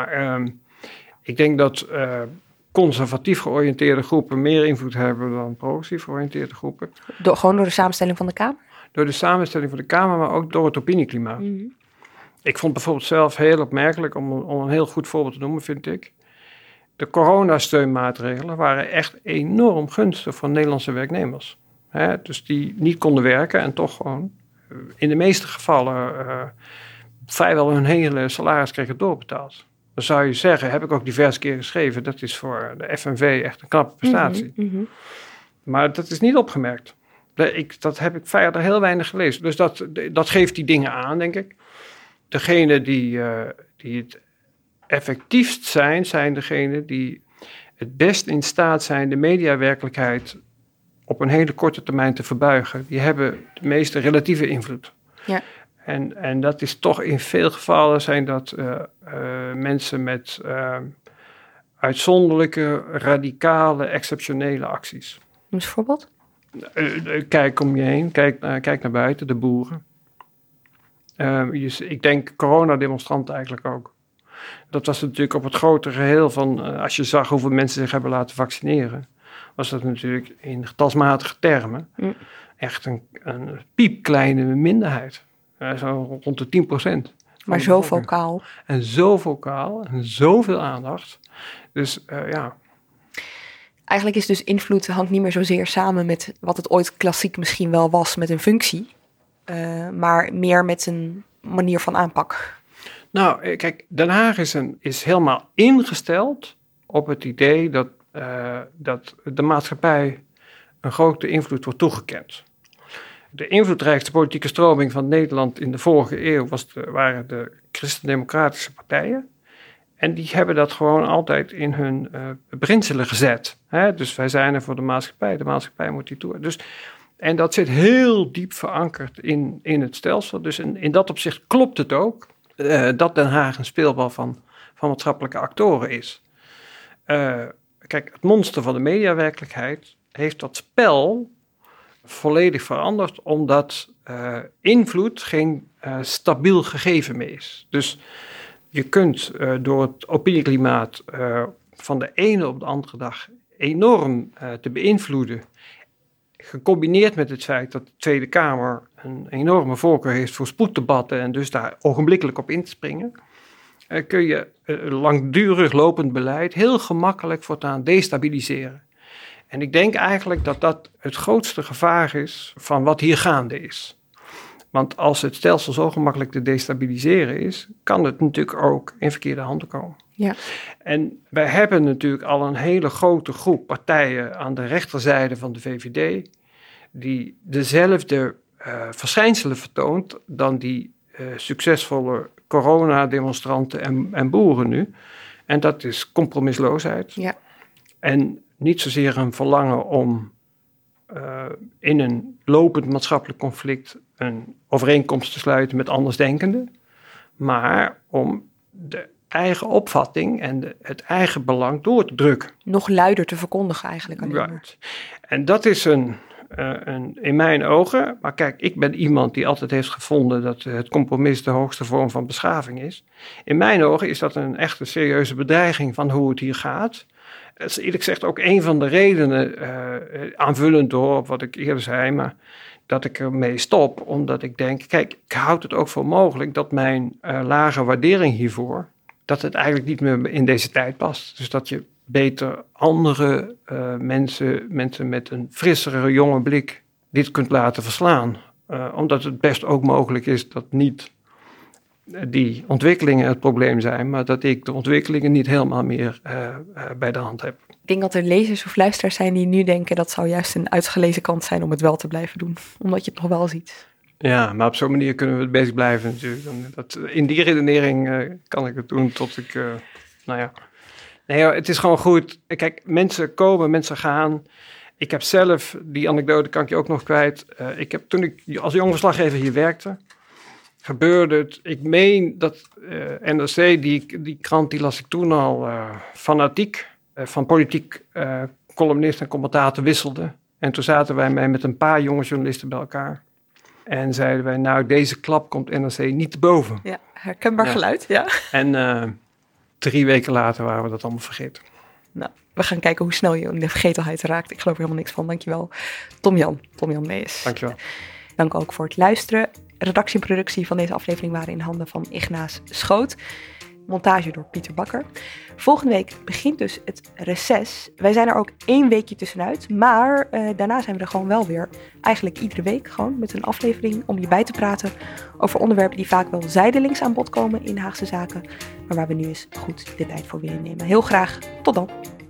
[SPEAKER 4] ik denk dat conservatief georiënteerde groepen meer invloed hebben dan progressief georiënteerde groepen.
[SPEAKER 3] Gewoon door de samenstelling van de Kamer?
[SPEAKER 4] Door de samenstelling van de Kamer, maar ook door het opinieklimaat. Mm-hmm. Ik vond bijvoorbeeld zelf heel opmerkelijk, om een heel goed voorbeeld te noemen, vind ik. De coronasteunmaatregelen waren echt enorm gunstig voor Nederlandse werknemers. Dus die niet konden werken en toch gewoon in de meeste gevallen vrijwel hun hele salaris kregen doorbetaald. Dan zou je zeggen, heb ik ook diverse keer geschreven, dat is voor de FNV echt een knappe prestatie. Mm-hmm. Maar dat is niet opgemerkt. Dat heb ik verder heel weinig gelezen. Dus dat geeft die dingen aan, denk ik. Degenen die het effectiefst zijn degenen die het best in staat zijn de mediawerkelijkheid op een hele korte termijn te verbuigen. Die hebben de meeste relatieve invloed. Ja. En dat is toch in veel gevallen zijn dat mensen met uitzonderlijke, radicale, exceptionele acties.
[SPEAKER 3] Een voorbeeld?
[SPEAKER 4] Kijk om je heen, kijk naar buiten, de boeren. Ik denk coronademonstranten eigenlijk ook. Dat was natuurlijk op het grote geheel van, als je zag hoeveel mensen zich hebben laten vaccineren, was dat natuurlijk in getalsmatige termen echt een piepkleine minderheid. zo rond de 10%.
[SPEAKER 3] Maar zo vocaal.
[SPEAKER 4] En zo vocaal en zoveel aandacht. Dus ja.
[SPEAKER 3] Eigenlijk is dus invloed hangt niet meer zozeer samen met wat het ooit klassiek misschien wel was met een functie. Maar meer met een manier van aanpak.
[SPEAKER 4] Nou, kijk, Den Haag is helemaal ingesteld op het idee dat de maatschappij een grote invloed wordt toegekend. De invloedrijkste politieke stroming van Nederland in de vorige eeuw waren de christendemocratische partijen. En die hebben dat gewoon altijd in hun beginselen gezet. Hè? Dus wij zijn er voor de maatschappij moet die toe. Dus, en dat zit heel diep verankerd in het stelsel. Dus in dat opzicht klopt het ook dat Den Haag een speelbal van maatschappelijke actoren is. Kijk, het monster van de mediawerkelijkheid heeft dat spel volledig veranderd, omdat invloed geen stabiel gegeven meer is. Dus je kunt door het opinieklimaat van de ene op de andere dag enorm te beïnvloeden, gecombineerd met het feit dat de Tweede Kamer een enorme voorkeur heeft voor spoeddebatten en dus daar ogenblikkelijk op in te springen, kun je langdurig lopend beleid heel gemakkelijk voortaan destabiliseren. En ik denk eigenlijk dat dat het grootste gevaar is van wat hier gaande is. Want als het stelsel zo gemakkelijk te destabiliseren is, kan het natuurlijk ook in verkeerde handen komen.
[SPEAKER 3] Ja.
[SPEAKER 4] En wij hebben natuurlijk al een hele grote groep partijen aan de rechterzijde van de VVD, die dezelfde verschijnselen vertoont dan die succesvolle coronademonstranten en boeren nu. En dat is compromisloosheid.
[SPEAKER 3] Ja.
[SPEAKER 4] En niet zozeer een verlangen om in een lopend maatschappelijk conflict een overeenkomst te sluiten met andersdenkenden, maar om de eigen opvatting en het eigen belang door te drukken.
[SPEAKER 3] Nog luider te verkondigen eigenlijk.
[SPEAKER 4] Right. En dat is in mijn ogen, maar kijk, ik ben iemand die altijd heeft gevonden dat het compromis de hoogste vorm van beschaving is. In mijn ogen is dat een echte serieuze bedreiging van hoe het hier gaat. Dat is eerlijk gezegd ook een van de redenen, aanvullend door op wat ik eerder zei, maar dat ik ermee stop. Omdat ik denk, kijk, ik houd het ook voor mogelijk dat mijn lage waardering hiervoor, dat het eigenlijk niet meer in deze tijd past. Dus dat je beter andere mensen met een frissere, jonge blik dit kunt laten verslaan. Omdat het best ook mogelijk is dat niet die ontwikkelingen het probleem zijn, maar dat ik de ontwikkelingen niet helemaal meer bij de hand heb.
[SPEAKER 3] Ik denk dat er lezers of luisteraars zijn die nu denken dat zou juist een uitgelezen kant zijn om het wel te blijven doen, omdat je het nog wel ziet.
[SPEAKER 4] Ja, maar op zo'n manier kunnen we bezig blijven natuurlijk. In die redenering kan ik het doen tot ik, Nee, het is gewoon goed. Kijk, mensen komen, mensen gaan. Ik heb zelf, die anekdote kan ik je ook nog kwijt. Toen ik als jong verslaggever hier werkte, gebeurde het. Ik meen dat NRC, die krant, die las ik toen al fanatiek van politiek columnist en commentator wisselde. En toen zaten wij met een paar jonge journalisten bij elkaar. En zeiden wij, nou, deze klap komt NRC niet te boven.
[SPEAKER 3] Ja, herkenbaar geluid, ja.
[SPEAKER 4] En 3 weken later waren we dat allemaal vergeten.
[SPEAKER 3] Nou, we gaan kijken hoe snel je in de vergetelheid raakt. Ik geloof er helemaal niks van. Dankjewel, Tom-Jan Meijers.
[SPEAKER 4] Dankjewel.
[SPEAKER 3] Dank ook voor het luisteren. Redactie en productie van deze aflevering waren in handen van Ignaas Schoot. Montage door Pieter Bakker. Volgende week begint dus het reces. Wij zijn er ook 1 weekje tussenuit. Maar daarna zijn we er gewoon wel weer. Eigenlijk iedere week gewoon met een aflevering om je bij te praten over onderwerpen die vaak wel zijdelings aan bod komen in Haagse zaken. Maar waar we nu eens goed de tijd voor willen nemen. Heel graag. Tot dan.